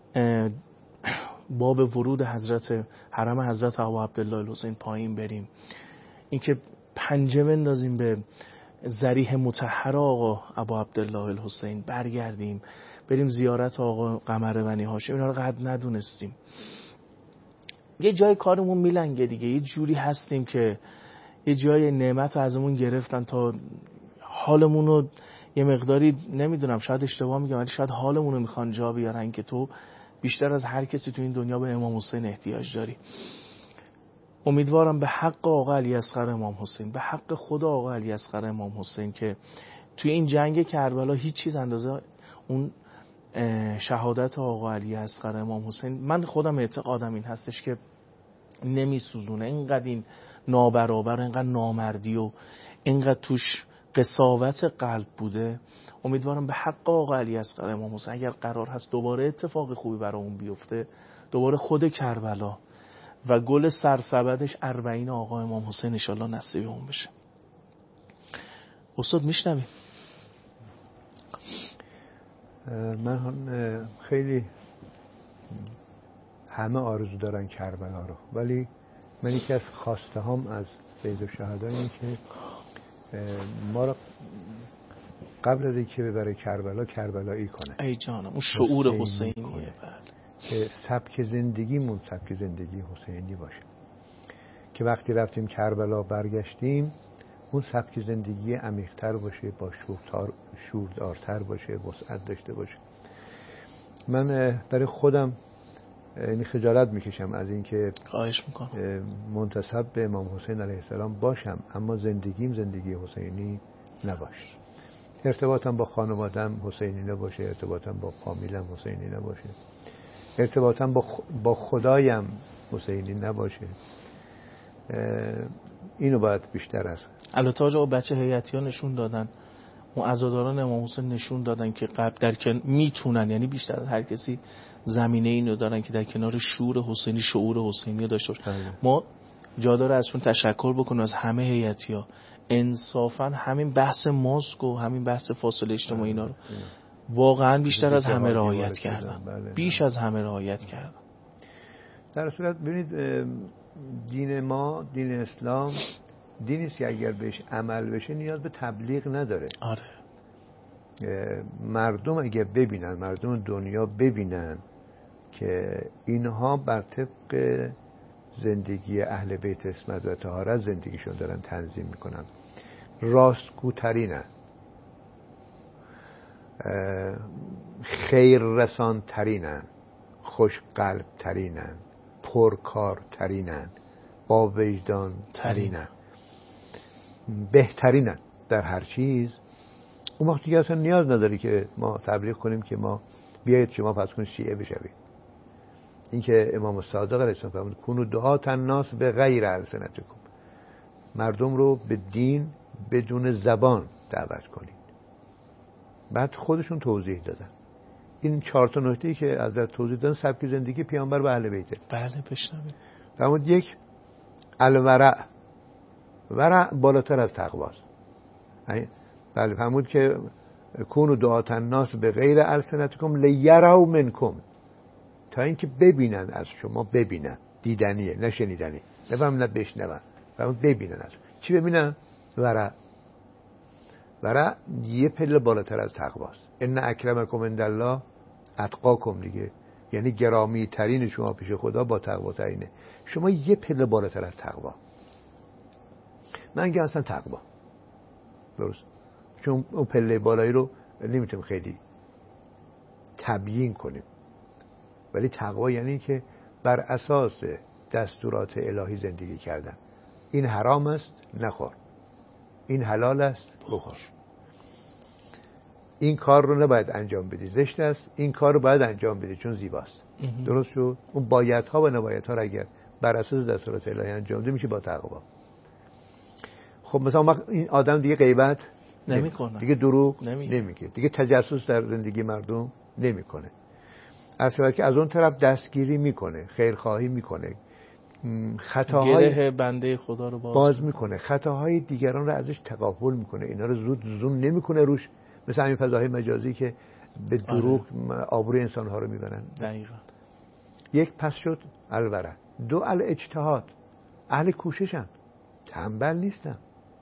باب ورود حرم حضرت ابو عبدالله الحسین پایین بریم، اینکه پنجه بندازیم به ذریح مطهر آقا ابو عبدالله الحسین، برگردیم بریم زیارت آقا قمر بنی هاشم، اینا رو قد ندونستیم. یه جای کارمون میلنگه دیگه، یه جوری هستیم که یه جای نعمت رو ازمون گرفتن تا حالمون رو یه مقداری، نمیدونم شاید اشتباه میگم ولی شاید حالمون رو میخوان جا بیارن که تو بیشتر از هر کسی تو این دنیا به امام حسین احتیاج داری. امیدوارم به حق آقا علی اصغر امام حسین، به حق خدا آقا علی اصغر امام حسین که توی این جنگ کربلا هیچ چیز اندازه اون شهادت آقا علی اصغر امام حسین، من خودم اعتقادم این هستش که نمیسوزونه. اینقدر این نابرابر، اینقدر نامردی و اینقدر توش قساوت قلب بوده. امیدوارم به حق آقا علی اصغر امام حسین اگر قرار هست دوباره اتفاق خوبی برای اون بیفته، دوباره خود کربلا و گل سرسبدش 40 آقا امام حسین انشالله نصیب اون بشه. استاد میشنویم. من خیلی همه آرزو دارن کربلا رو، ولی من یکی از خواسته هام از فیض الشهدا اینه که ما رو قبل از اینکه ببره کربلایی کنه. ای جانم اون شعور حسینیه، بله، که سبک زندگیمون سبک زندگی حسینی باشه، که وقتی رفتیم کربلا برگشتیم اون سبک زندگی عمیق‌تر باشه، با شوردارتر باشه، وسعت داشته باشه. من برای خودم یعنی خجالت میکشم از اینکه خواهش میکنم منتسب به امام حسین علیه السلام باشم اما زندگیم زندگی حسینی نباشه، ارتباطم با خانوادم حسینی نباشه، ارتباطم با فامیلم حسینی نباشه، ارتباطم با خدایم حسینی نباشه. اینو باید بیشتر از البته آقا بچه هیئتی ها نشون دادن، اون عزاداران امام حسین نشون دادن که قبل در میتونن، یعنی بیشتر از هر کسی زمینه اینو دارن که در کنار شور حسینی شعور حسینی داشته باشه. ما جا داره ازشون تشکر بکنیم، از همه هیئتی ها. انصافا همین بحث ماسک و همین بحث فاصله اجتماعی اینا رو واقعا بیشتر از همه رعایت کردن، بیش از همه رعایت کردن. در صورت ببینید دین ما، دین اسلام دینی است که اگر بهش عمل بشه نیاز به تبلیغ نداره. آره، مردم اگر ببینن، مردم دنیا ببینن که اینها بر طبق زندگی اهل بیت عصمت و طهارت زندگیشون دارن تنظیم میکنن، راستگوترینن، خیر رسان ترینن، خوش قلب ترینن، پرکار ترینن، با وجدان ترینن، بهترینن در هر چیز. اون وقت دیگه اصلا نیاز نداری که ما تبلیغ کنیم که ما بیایید شما پس کنید شیعه بشوید. این که امام صادق علیه السلام فرمود کونوا دعاة الناس به غیر السنتکم، مردم رو به دین بدون زبان دعوت کنید. بعد خودشون توضیح دادن این 4 تا نکته‌ای که از در توضیح دادن سبک زندگی پیامبر و اهل بیته. بله بشنوید. فرمود 1 الورع، ورع بالاتر از تقواست. بله فرمود که کونوا دعاة الناس به غیر السنتکم لیروا منکم، تا اینکه ببینن از شما، ببینن، دیدنیه نه شنیدنی، نه بشنون، فرمود ببینن از چی ببینن؟ ورع یه پله بالاتر از تقواست. ان اکرمکم عند الله اتقاکم دیگه، یعنی گرامی ترین شما پیش خدا با تقوا ترینه. شما یه پله بالاتر از تقوا. من میگم اصلا تقوا درست، چون اون پله بالایی رو نمیتونیم خیلی تبیین کنیم، ولی تقوا یعنی که بر اساس دستورات الهی زندگی کردن. این حرام است نخور، این حلال است بخور، این کار رو نباید انجام بدی زشت است، این کار رو باید انجام بدی چون زیباست. درست شد؟ اون بایدها و نبایدها رو اگر بر اساس دستورات الهی انجام بده میشه با تقوا. خب مثلا این آدم دیگه غیبت نمیکنه، دیگه دروغ نمیگه، دیگه تجسس در زندگی مردم نمیکنه، اصلا که از اون طرف دستگیری میکنه، خیرخواهی میکنه، خطاهای گره بنده خدا رو باز میکنه، خطاهای دیگران رو ازش تقابل میکنه، اینا رو زود زوم نمیکنه روش، مثل همین فضاهای مجازی که به دروغ آبروی انسانها رو میبرن. دقیقاً. یک پس شد الورع، دو الاجتهاد، اهل کوششن، تنبل نیستن،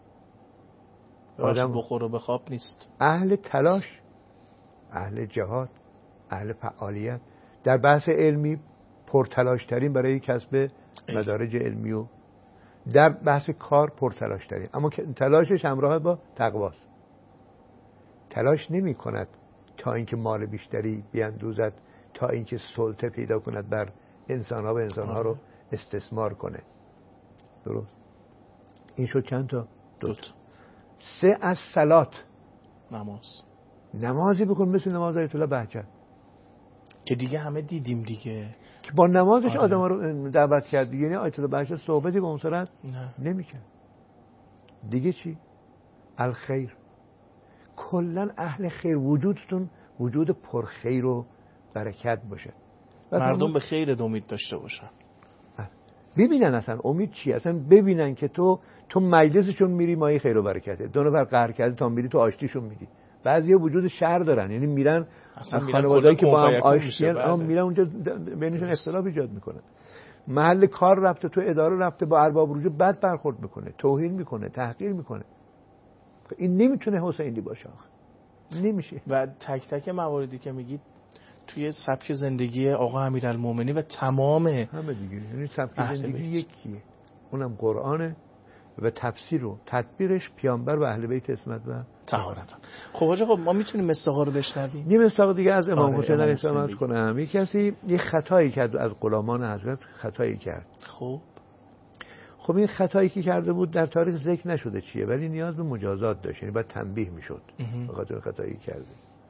آدم بخور و بخواب نیست، اهل تلاش، اهل جهاد، اهل فعالیت، در بحث علمی پرتلاش ترین برای کسب مدارج علمی و در بحث کار پرتلاش ترین، اما تلاشش همراه با تقواست. تلاش نمی کند تا اینکه مال بیشتری بیندوزد، تا اینکه سلطه پیدا کند بر انسانها و انسانها رو استثمار کنه. درست؟ این شد چند تا؟ دو تا. سه از صلات، نمازی بکن مثل نماز آیت الله بهجت که دیگه همه دیدیم دیگه که با نمازش آدم رو دعوت کرد. یعنی آیت الله بهجت صحبتی به اون صورت نمی‌کرد. دیگه چی؟ الخیر. کلا اهل خیر، وجودتون وجود پرخیر و برکت باشه، مردم به خیر امید داشته باشن، ببینن اصلا امید چیه، اصلا ببینن که تو مجلسشون میری مایه خیر و برکته، دو نفر قهر کرده تا میری تو آشتیشون میدی. بعضیا وجود شر دارن، یعنی میرن خانواده‌ای که با هم آشتیان میرن اونجا بینشون اختلاف ایجاد میکنن. محل کار رفته، تو اداره رفته، با ارباب رجوع بد برخورد میکنه، توهین میکنه، تحقیر میکنه. این نمیتونه حسینی باشه، نمیشه. و تک تک مواردی که میگید توی سبک زندگی آقا امیرالمومنین و تمام همه دیگه، یعنی سبک زندگی یکیه، اونم قرآنه و تفسیر و تدبیرش پیامبر و اهل بیت اسمت و طهارت. خب آقا ما میتونیم مصداقا رو بشنویم؟ یه مصداق دیگه از امام حسین علیه السلام کنم. یک کسی یه خطایی کرد از غلامان حضرت، خطایی کرد. خب این خطایی که کرده بود در تاریخ ذکر نشده چیه، ولی نیاز به مجازات داشت، یعنی باید تنبیه میشد به خاطر خطایی کرده.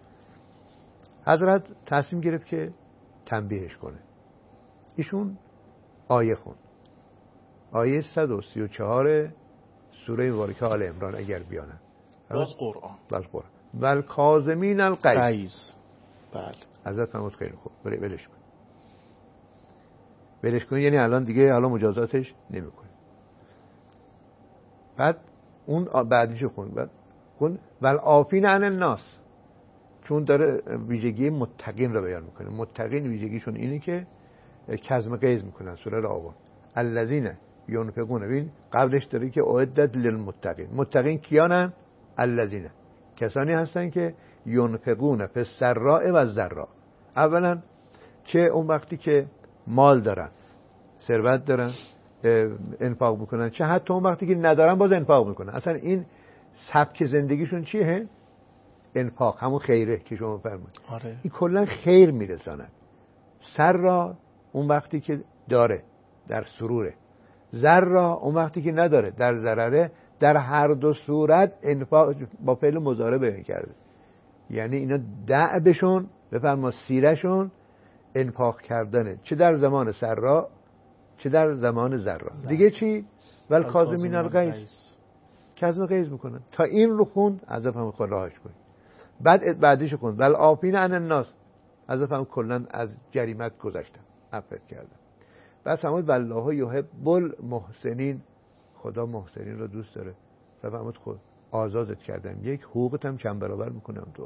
حضرت تصمیم گرفت که تنبیهش کنه. ایشون آیه خوند، آیه 134 سوره مبارکه آل عمران اگر بیانه، باز قرآن ول کاظمین الغیظ. بله. حضرت فرمود خیلی خوب، ولش کن، یعنی الان دیگه مجازاتش نمیکنه. بعد اون بعدیشو خوند ول عافین عن الناس، چون داره ویژگی متقین رو بیان میکنه. متقین ویژگیشون اینه که کظم غیظ میکنن. سوره را آورد الذین ينفقون، ببین قبلش داره که اعدت للمتقین. متقین کیانن؟ الذین، کسانی هستن که ينفقون فی السراء و الضراء. اولا چه اون وقتی که مال دارن، ثروت دارن، انفاق میکنن، چه حتی اون وقتی که ندارن باز انفاق میکنن. اصلا این سبک زندگیشون چیه؟ انفاق، همون خیره که شما فرمودید. این کلا خیر میرساند. سر را اون وقتی که داره در سروره، زر را اون وقتی که نداره در ضرره. در هر دو صورت انفاق با فعل مضارع بیان کرده. یعنی اینا دأبشون بفرما سیرشون انفاق کردنه، چه در زمان سرا چه در زمان ضرا. دیگه چی؟ ول کاظمین الغیظ، کظم غیظ میکنن. تا این رو خوند حضرت هم خلاصش کنید. بعدش خوند ول عافین عن الناس، حضرت هم کلا از جریمت گذشتن، عفو کردن. بعد فرمود والله یحب المحسنین، خدا محسنین رو دوست داره. فرمود خود آزادت کردم، یک حقوقت هم چند برابر میکنم تو.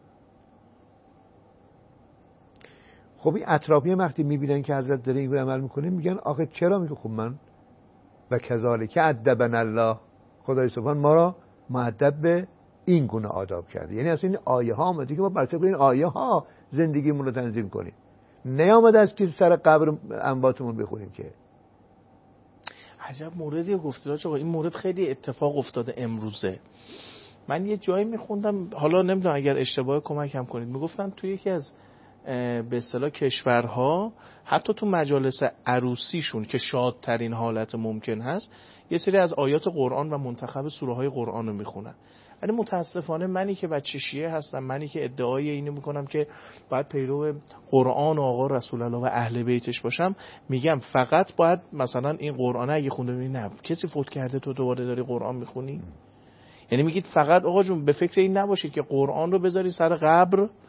خب این اطرافی وقتی میبینن که حضرت داره این عمل میکنه میگن آخه چرا؟ میگه خب من و کذالک ادبنا الله، خدای سبحان ما را مؤدب به این گونه آداب کرده. یعنی اصلا این آیه ها آمده که ما بر طبق این آیه ها زندگیمون رو تنظیم کنیم، نیامده است که سر قبر امواتمون بخونیم. که عجب موردی گفته آقا، این مورد خیلی اتفاق افتاده امروزه. من یه جایی میخوندم، حالا نمیدونم اگر اشتباه کمکم کنید، میگفتن توی یکی از به اصطلاح کشورها حتی تو مجالس عروسیشون که شادترین حالت ممکن هست یه سری از آیات قرآن و منتخب سوره های قرآن رو میخونن. ولی متاسفانه منی که بچه شیعه هستم، منی که ادعای اینو میکنم که باید پیرو قرآن و آقا رسول الله و اهل بیتش باشم، میگم فقط باید مثلا این قرآن اگه خونده ببینید نه کسی فوت کرده تو دوباره داری قرآن میخونی. یعنی میگید فقط آقا جون به فکر این نباشید که قرآن رو بذاری سر قبر،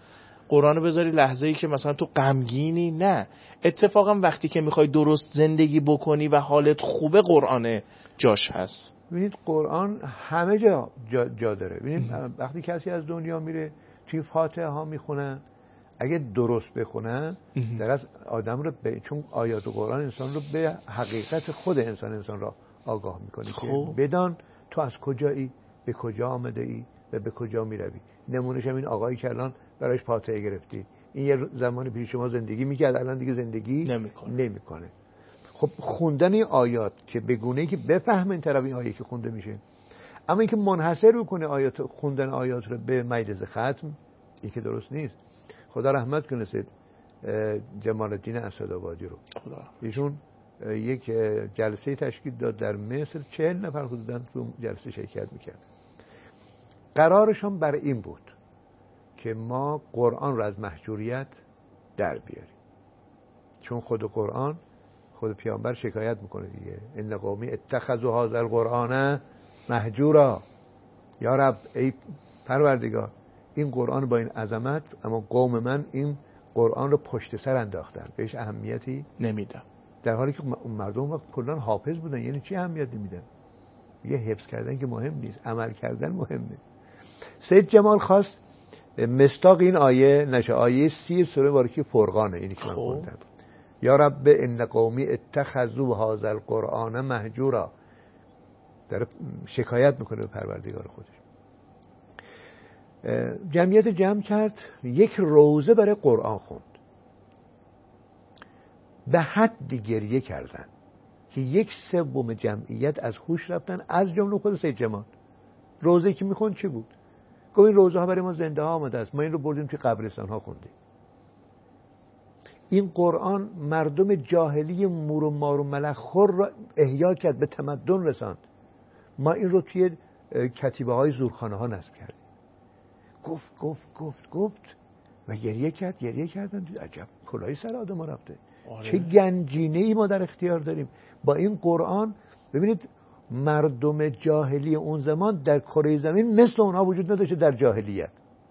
قرآن بذاری لحظه‌ای که مثلا تو غمگینی، نه، اتفاقا وقتی که میخوای درست زندگی بکنی و حالت خوبه قرآن جاش هست. ببینید قرآن همه جا داره. ببینید وقتی کسی از دنیا میره توی فاتحه ها میخونن، اگه درست بخونن در از آدم رو چون آیات قرآن انسان رو به حقیقت خود انسان را آگاه میکنه که بدان تو از کجایی، به کجا آمده ای و به کجا میروی. نمونهش هم این آقایی که الان برایش فاتحه گرفتی، این یه زمانی پیش شما زندگی میکرد، الان دیگه زندگی نمیکنه. خب خوندن این آیات که به گونه‌ای که بفهمه این طرف این آیه که خونده میشه، اما اینکه منحصر بکنه آیات، خوندن آیات رو به مجلس ختم، این که درست نیست. خدا رحمت کنه سید جمال الدین اسدآبادی رو. ایشون یک جلسه تشکیل داد در مصر، 40 نفر حدوداً تو جلسه شرکت میکرد. قرارشون بر این بود که ما قرآن رو از محجوریت در بیاریم، چون خود قرآن، خود پیامبر شکایت میکنه دیگه، ان قومی اتخذوا هذا القرآن مهجورا. یا رب، ای پروردگار، این قرآن با این عظمت، اما قوم من این قرآن رو پشت سر انداختن، بهش اهمیتی نمیدن. در حالی که مردم کلان حافظ بودن. یعنی چی اهمیت نمیدن؟ یه حفظ کردن که مهم نیست، عمل کردن مهمه. سید جمال خواست مصداق این آیه نشه، آیه 30 سوره مبارکه فرقانه، اینی که من خوندم، یا رب ان قومی اتخذوا هذا القرآن مهجورا. داره شکایت میکنه به پروردگار خودش. جمعیت جمع کرد، یک روزه برای قرآن خوند، به حدی گریه کردن که 1/3 جمعیت از هوش رفتن، از جمله خود سید جمال. روزه‌ای که میخوند چی بود؟ گفت این روزه ها برای ما زنده ها آمده است، ما این رو بردیم توی قبرستان ها خوندیم. این قرآن مردم جاهلی مور و مار و ملخور را احیا کرد، به تمدن رساند. ما این رو توی کتیبه های زورخانه ها نصب کردیم. گفت و گریه کردن. عجب کلاهی سر آدم ها رفته. چه گنجینه ای ما در اختیار داریم با این قرآن. ببینید مردم جاهلی اون زمان در کره زمین مثل اونها وجود نداشته، در جاهلیت،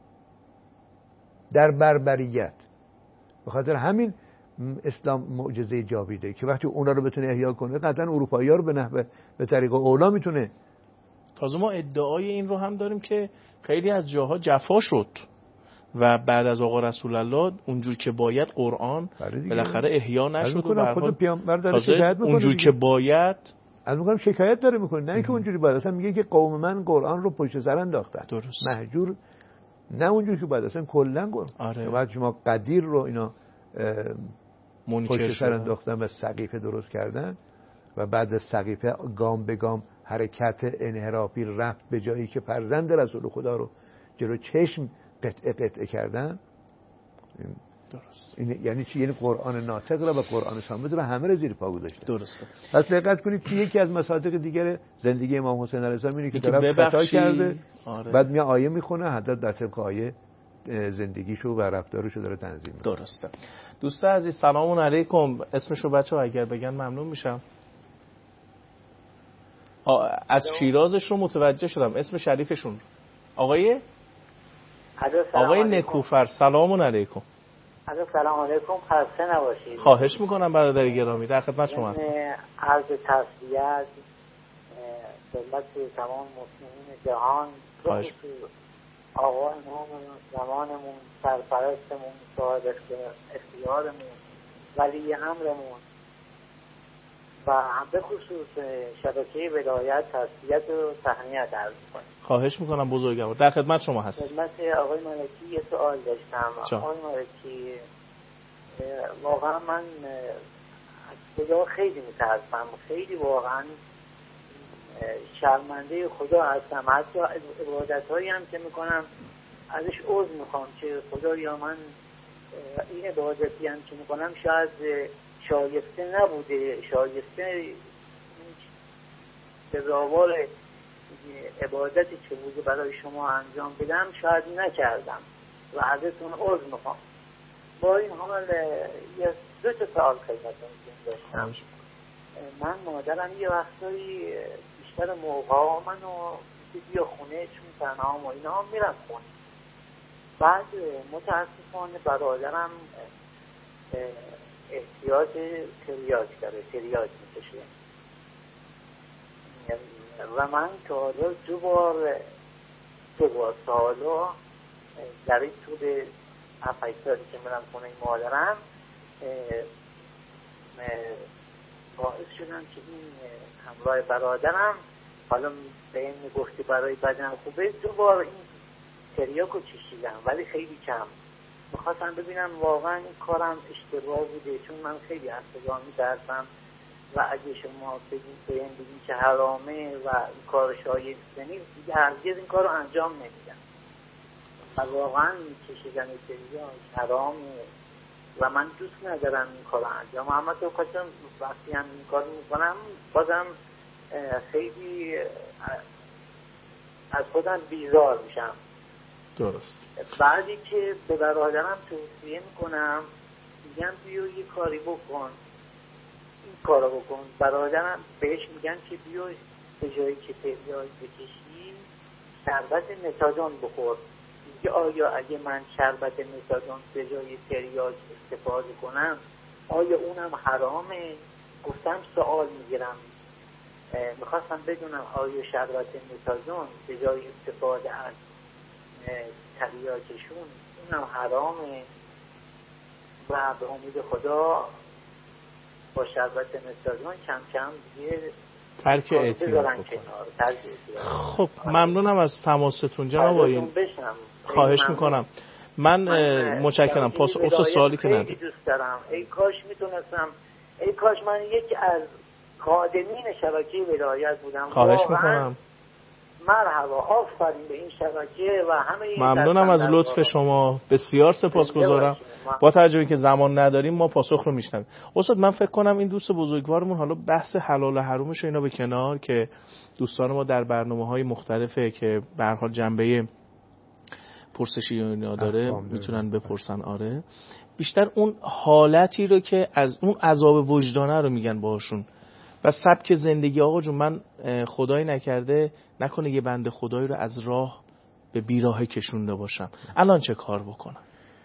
در بربریت. به خاطر همین اسلام معجزه جاویده که وقتی اونا رو بتونه احیا کنه، قطعا اروپایی‌ها رو به نحو به طریق اولا میتونه. تازه ما ادعای این رو هم داریم که خیلی از جاها جفا شد و بعد از آقا رسول الله اونجور که باید قرآن بالاخره احیا نشد و به هر حال اونجور که باید از میگم شکایت داره میکنه، نه اینکه اونجوری باید. اصلا میگه که قوم من قرآن رو پشت سر انداختن. درست. مهجور نه اونجوری که باید، اصلا کلا بعد شما قدیر رو اینا پشت سر انداختن و سقیفه درست کردن و بعد از سقیفه گام به گام حرکت انحرافی رفت به جایی که فرزند رسول خدا رو جلو چشم قطعه کردن. درست. یعنی چی؟ یعنی قرآن ناطق را و قرآن صامت را همه را زیر پا گذاشته. درسته. پس دقت کنید که یکی از مصادیق دیگر زندگی امام حسین علیه السلام اینه که طرف خطا کرده، بعد میاد آیه میخونه، حتی در طبق آیه زندگیشو و رفتارشو داره تنظیم میکنه. درسته. دوست عزیز سلام علیکم. اسمشو بچه‌ها اگر بگن ممنون میشم. از شیرازش رو متوجه شدم، اسم شریفشون آقای نکوفر. سلام علیکم. سلام علیکم، خسته نباشید. خواهش میکنم برادر گرامی، در خدمت شما هستم. عرض تسلیت خدمت تمام مسلمین جهان، خواهش آقا اماممون، زمانمون، سرپرستمون، صاحب اختیارمون، ولی امرمون و هم به خصوص شبکه ولایت تسلیت و تهنیت عرض کنیم. خواهش میکنم بزرگوار، در خدمت شما هستم. خدمت آقای ملکی یه سوال داشتم. آقای ملکی، واقعا من از خدا خیلی میترسم، خیلی واقعا شرمنده خدا هستم. حتی عبادت هایی هم که میکنم ازش عذر میخوام که خدایا من این عبادتی هم که میکنم شاید شایسته نبوده، شایسته سزاوار عبادتی که بوده برای شما انجام بدم شاید نکردم و ازتون عذر میخوام. با این حال یه 2 سوال خدمتتون داشتم. من مادرم یه وقتایی بیشتر موقعا منو بیا خونه، چون تنها و اینا هم میرم خونه بعد متاسفانه برادرم احتیاج تریاج داره، تریاج میکشه و من تا حالا دو بار سالا در این طول 7-8 سالی که میرم خونه مادرم باعث شدم که این همراه برادرم حالا به این گفتی برای بدن خوبه 2 بار این تریاکو چشیدم ولی خیلی کم. میخواستم ببینم واقعا این کارم اشتباه بوده، چون من خیلی عصبانی می‌ترسم و اگه شما بگید که حرامه و این کار شایسته نیست دیگه هرگز این کار رو انجام نمیدم و واقعا کشیدن تریاک حرامه و من دوست ندارم این کار رو انجام. اما تو خواستم وقتی هم این کار میکنم بازم خیلی از خودم بیزار میشم. درست. بعدی که به برادرم توصیه میکنم میگم بیا یه کاری بکن، این کارو بکن، برادرم بهش میگن که بیا به جایی که تریاک بکشی شربت متادون بخور. میگه آیا اگه من شربت متادون به جای تریاک استفاده کنم آیا اونم حرامه؟ گفتم سوال میگیرم، میخواستم بدونم آیا شربت متادون به جای استفاده از تریاکشون اونم حرامه؟ و به امید خدا با شربت متادون کم کم دیگه ترک اعتیاد بکنم. خب ممنونم از تماستون جناب آقای. خواهش میکنم. من متشکرم. پاسخ سوالی که ندارم. دوست دارم. ای کاش میتونستم، ای کاش من یکی از خادمین شبکه ولایت بودم. خواهش میکنم. مرحبا، آفرین به این شبکه و همه. ممنونم از لطف شما، بسیار سپاسگزارم. با توجه که زمان نداریم ما پاسخ رو میشنویم. استاد من فکر کنم این دوست بزرگوارمون حالا بحث حلال و حرامش اینا به کنار که دوستان ما در برنامه‌های مختلفه که به هر حال جنبه پرسشی اینا داره میتونن بپرسن. آره بیشتر اون حالتی رو که از اون عذاب وجدانه رو میگن باهاشون و سبک زندگی. آقا جون من خدایی نکرده نکنه یه بنده خدایی رو از راه به بیراهه کشونده باشم، الان چه کار بکنم؟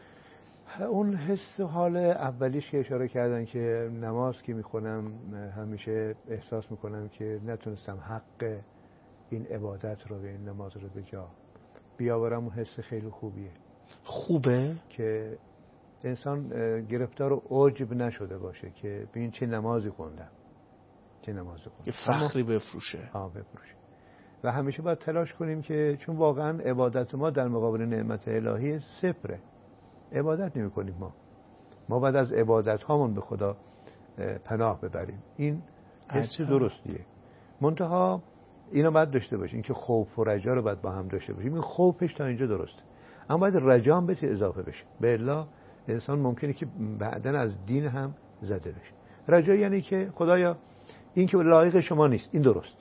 اون حس حال اولیش که اشاره کردن که نماز که میخونم همیشه احساس میکنم که نتونستم حق این عبادت رو به این نماز رو به جا بیاورم. اون حس خیلی خوبه که انسان گرفتار عجب نشده باشه که ببین چه نمازی خوندم، چه نمازی خوندم، یه فخری بفروشه. بفروشه. و همیشه باید تلاش کنیم که چون واقعا عبادت ما در مقابل نعمت الهی صفره، عبادت نمی کنیم ما باید از عبادت هامون به خدا پناه ببریم. این حس درستیه، منتها اینو باید داشته باشیم که خوف و رجا رو باید با هم داشته باشیم. این خوفش تا اینجا درسته، اما باید رجا هم بهش اضافه بشه، به الا انسان ممکنه که بعداً از دین هم زده بشه. رجا یعنی که خدایا این که لایق شما نیست، این درست،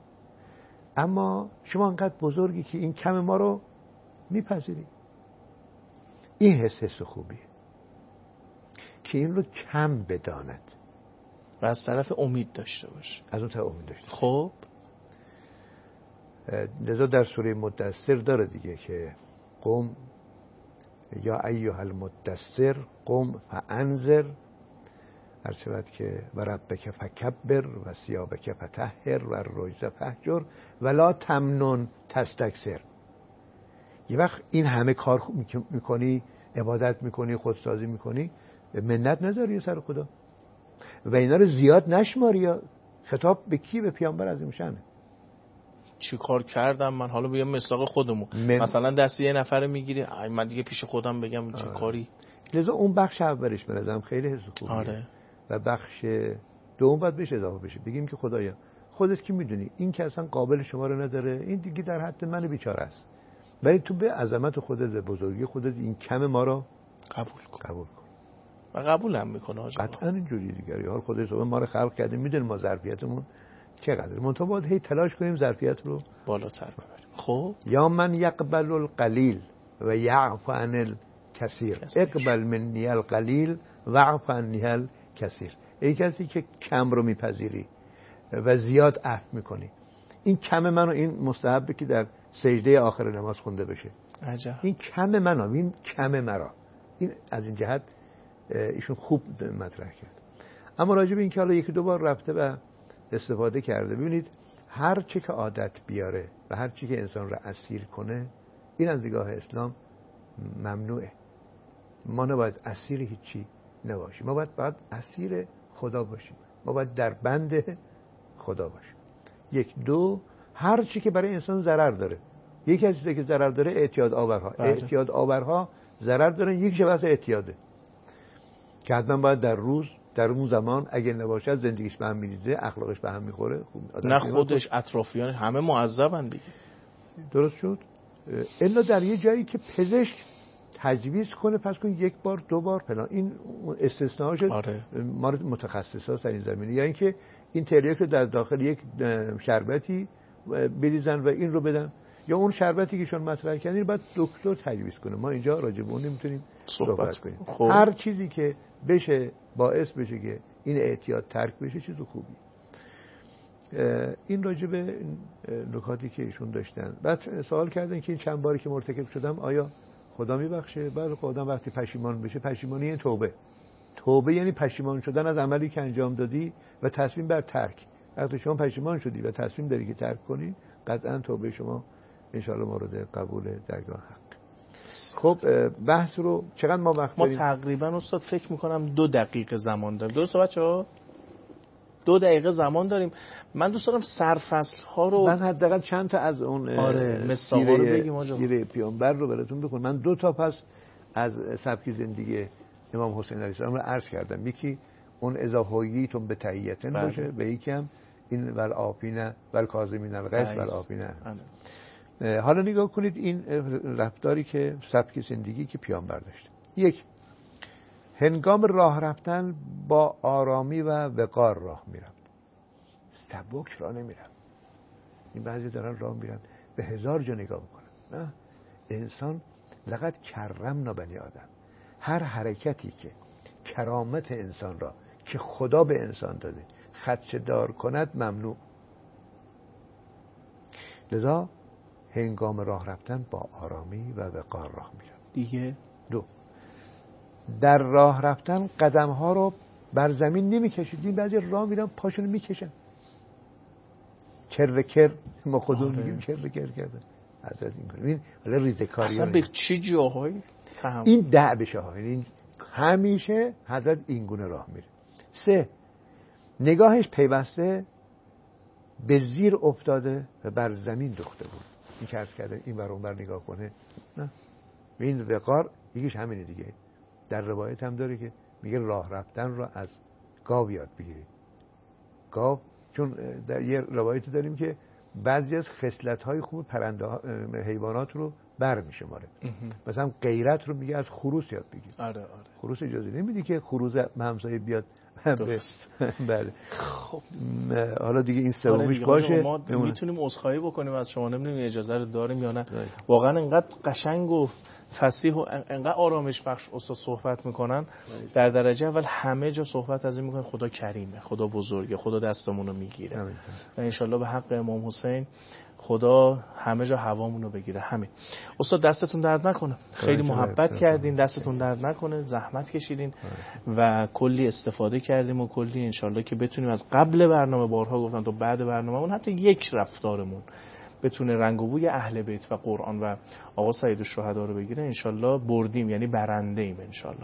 اما شما انقدر بزرگی که این کم ما رو میپذیری. این حس خوبیه که این رو کم بداند و از طرف امید داشته باشه. از اون طرف امید داشته باشه. خب لذا در سوره مدثر داره دیگه که قم یا ایها المدثر قم فانذر، هر شود که و ربک فکبر و ثیابک فطهر و الرجز فهجر ولا تمنن تستکثر. یه وقت این همه کار میکنی، عبادت میکنی، خودسازی میکنی، منت نذاری سر خدا و اینا رو زیاد نشماری. یا خطاب به کی؟ به پیامبر عظیم شأنه. چی کار کردم من؟ حالا بگم مصداق خودمون مثلا دست یه نفر میگیری من دیگه پیش خودم بگم چه کاری. لذا اون بخش اولش به نظرم خیلی حس خوبیه. آره. و بخش دوم باید بهش اضافه بشه، بگیم که خدایا خودت که میدونی این که اصلا قابل شما رو نداره، این دیگه در حد من بیچاره است، ولی تو به عظمت خودت و بزرگی خودت این کم ما رو قبول کن. و قبول هم میکنه آقا. قطعا اینجوری دیگه. یار خودت ما رو خلق کرده، میدونه ما ظرفیتمون چقدره، منتها باید هی تلاش کنیم ظرفیت رو بالاتر ببریم. خب یا من یقبل القلیل و یعفو عن الکثیر، اقبل منی القلیل و اعف عنی الکثیر. ای کسی که کم رو میپذیری و زیاد عفو میکنی، این کم منو، این مستحبه که در سجده آخر نماز خونده بشه. عجب. این کم منم، این کم مرا. این از این جهت ایشون خوب مطرح کرد. اما راجع به این که حالا یکی دو بار رفته و استفاده کرده، ببینید هر چی که عادت بیاره و هر چی که انسان را اسیر کنه، این از نگاه اسلام ممنوعه. ما نباید اسیر هیچی نباشیم، ما باید اسیر خدا باشیم، ما باید در بند خدا باشیم. یک. دو، هر چی که برای انسان ضرر داره، یکی از چیزایی که ضرر داره اعتیاد آورها. اعتیاد آورها ضرر دارن، یکیش واسه اعتیاده که حتما باید در اون زمان اگه نباشد زندگیش به هم میریزه، اخلاقش به هم میخوره. نه خودش، اطرافیان همه معذبن دیگه. درست شد. الا در یه جایی که پزشک تجویز کنه پس کن یک بار دو بار فلان، این استثناءاش ما متخصصاست در این زمینه. یا اینکه این تریاک رو در داخل یک شربتی بریزن و این رو بدن، یا اون شربتی که شون مطرح کردن باید دکتر تجویز کنه. ما اینجا راجع به اون نمیتونیم صحبت کنیم. هر چیزی که بشه باعث بشه که این اعتیاد ترک بشه چیز خوبی. این راجع به نکاتی که ایشون داشتن. بعد سوال کردن که این چند باری که مرتکب شدم آیا خدا میبخشه؟ بعد خدا وقتی پشیمان بشه، پشیمانی یعنی توبه یعنی پشیمان شدن از عملی که انجام دادی و تصمیم بر ترک. وقتی شما پشیمان شدی و تصمیم داری که ترک کنی، قطعا توبه شما انشاءالله مورد قبول درگاه حق. خب بحث رو چقدر ما وقت داریم؟ ما تقریبا استاد فکر میکنم 2 دقیقه زمان داریم. درسته بچه‌ها؟ 2 دقیقه زمان داریم. من دوست دارم سرفصل ها رو، من حداقل چند تا از اون مثالا رو بگیم. سیره پیامبر رو براتون بخونم. من 2 تا پس از سبک زندگی امام حسین علیه السلام رو عرض کردم. یکی اون اضافه‌ایتون به تحیتن باشه و یکی هم این والعافین والکاظمین الغیظ والعافین. حالا نگاه کنید این رفتاری که سبک زندگی که پیامبر داشت. یک، هنگام راه رفتن با آرامی و وقار راه میرم، سبک راه نمیرم. این بعضی دارن راه میرن به 1000 جا نگاه میکنن. نه، انسان لقد کرمنا بنی آدم. هر حرکتی که کرامت انسان را که خدا به انسان داده خدشه‌دار کند ممنوع. لذا هنگام راه رفتن با آرامی و وقار راه میرم. دیگه 2، در راه رفتن قدم ها رو بر زمین نمیکشید. بعضی راه میرن پاشون میکشن، کر ما خودمون میگیم کر کردن. حضرت این کنیم حالا ریزکاری اصلا به چه جاهایی این دعبشه ها، این همیشه حضرت این گونه راه میره. 3، نگاهش پیوسته به زیر افتاده و بر زمین دوخته بود. این که عرض کرده این بر اون بر نگاه کنه. نه، این وقار یکیش همینه دیگه. در روایت هم داره که میگه راه رفتن رو از گاو یاد بگیرید. گاو، چون در یه روایتی داریم که بعضی از خصلت‌های خوب پرنده حیوانات رو برمی‌شماره. مثلا غیرت رو میگه از خروس یاد بگیر. آره. خروس اجازه نمیده که خروس همسایه بیاد. درست. بله. خب حالا دیگه این سومیش باشه. ما میتونیم عذرخواهی بکنیم از شما، نمیدونیم اجازه رو داریم یا نه. واقعا انقدر قشنگ و فصیح و انقدر آرامش بخش استاد صحبت میکنن. در درجه اول همه جا صحبت از این میکنن خدا کریمه، خدا بزرگه، خدا دستمون رو میگیره و انشالله به حق امام حسین خدا همه جا هوامون رو بگیره. همین. استاد دستتون درد نکنه، خیلی محبت کردین، دستتون درد نکنه، زحمت کشیدین و کلی استفاده کردیم و کلی انشالله که بتونیم از قبل برنامه، بارها گفتم، تا بعد برنامه‌مون حتی یک رفتارمون بتونه رنگ و بوی اهل بیت و قرآن و آقا سید الشهدا رو بگیره. انشالله بردیم، یعنی برنده ایم انشالله.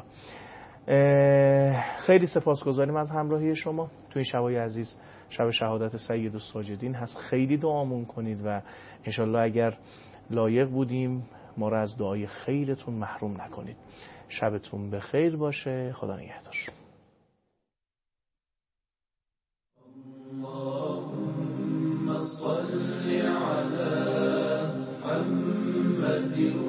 خیلی سپاسگزاریم از همراهی شما تو این شبای عزیز. شب شهادت سید الساجدین هست، خیلی دعامون کنید و انشالله اگر لایق بودیم ما رو از دعای خیرتون محروم نکنید. شبتون بخیر باشه. خدا نگهدار. اللهم صل على محمد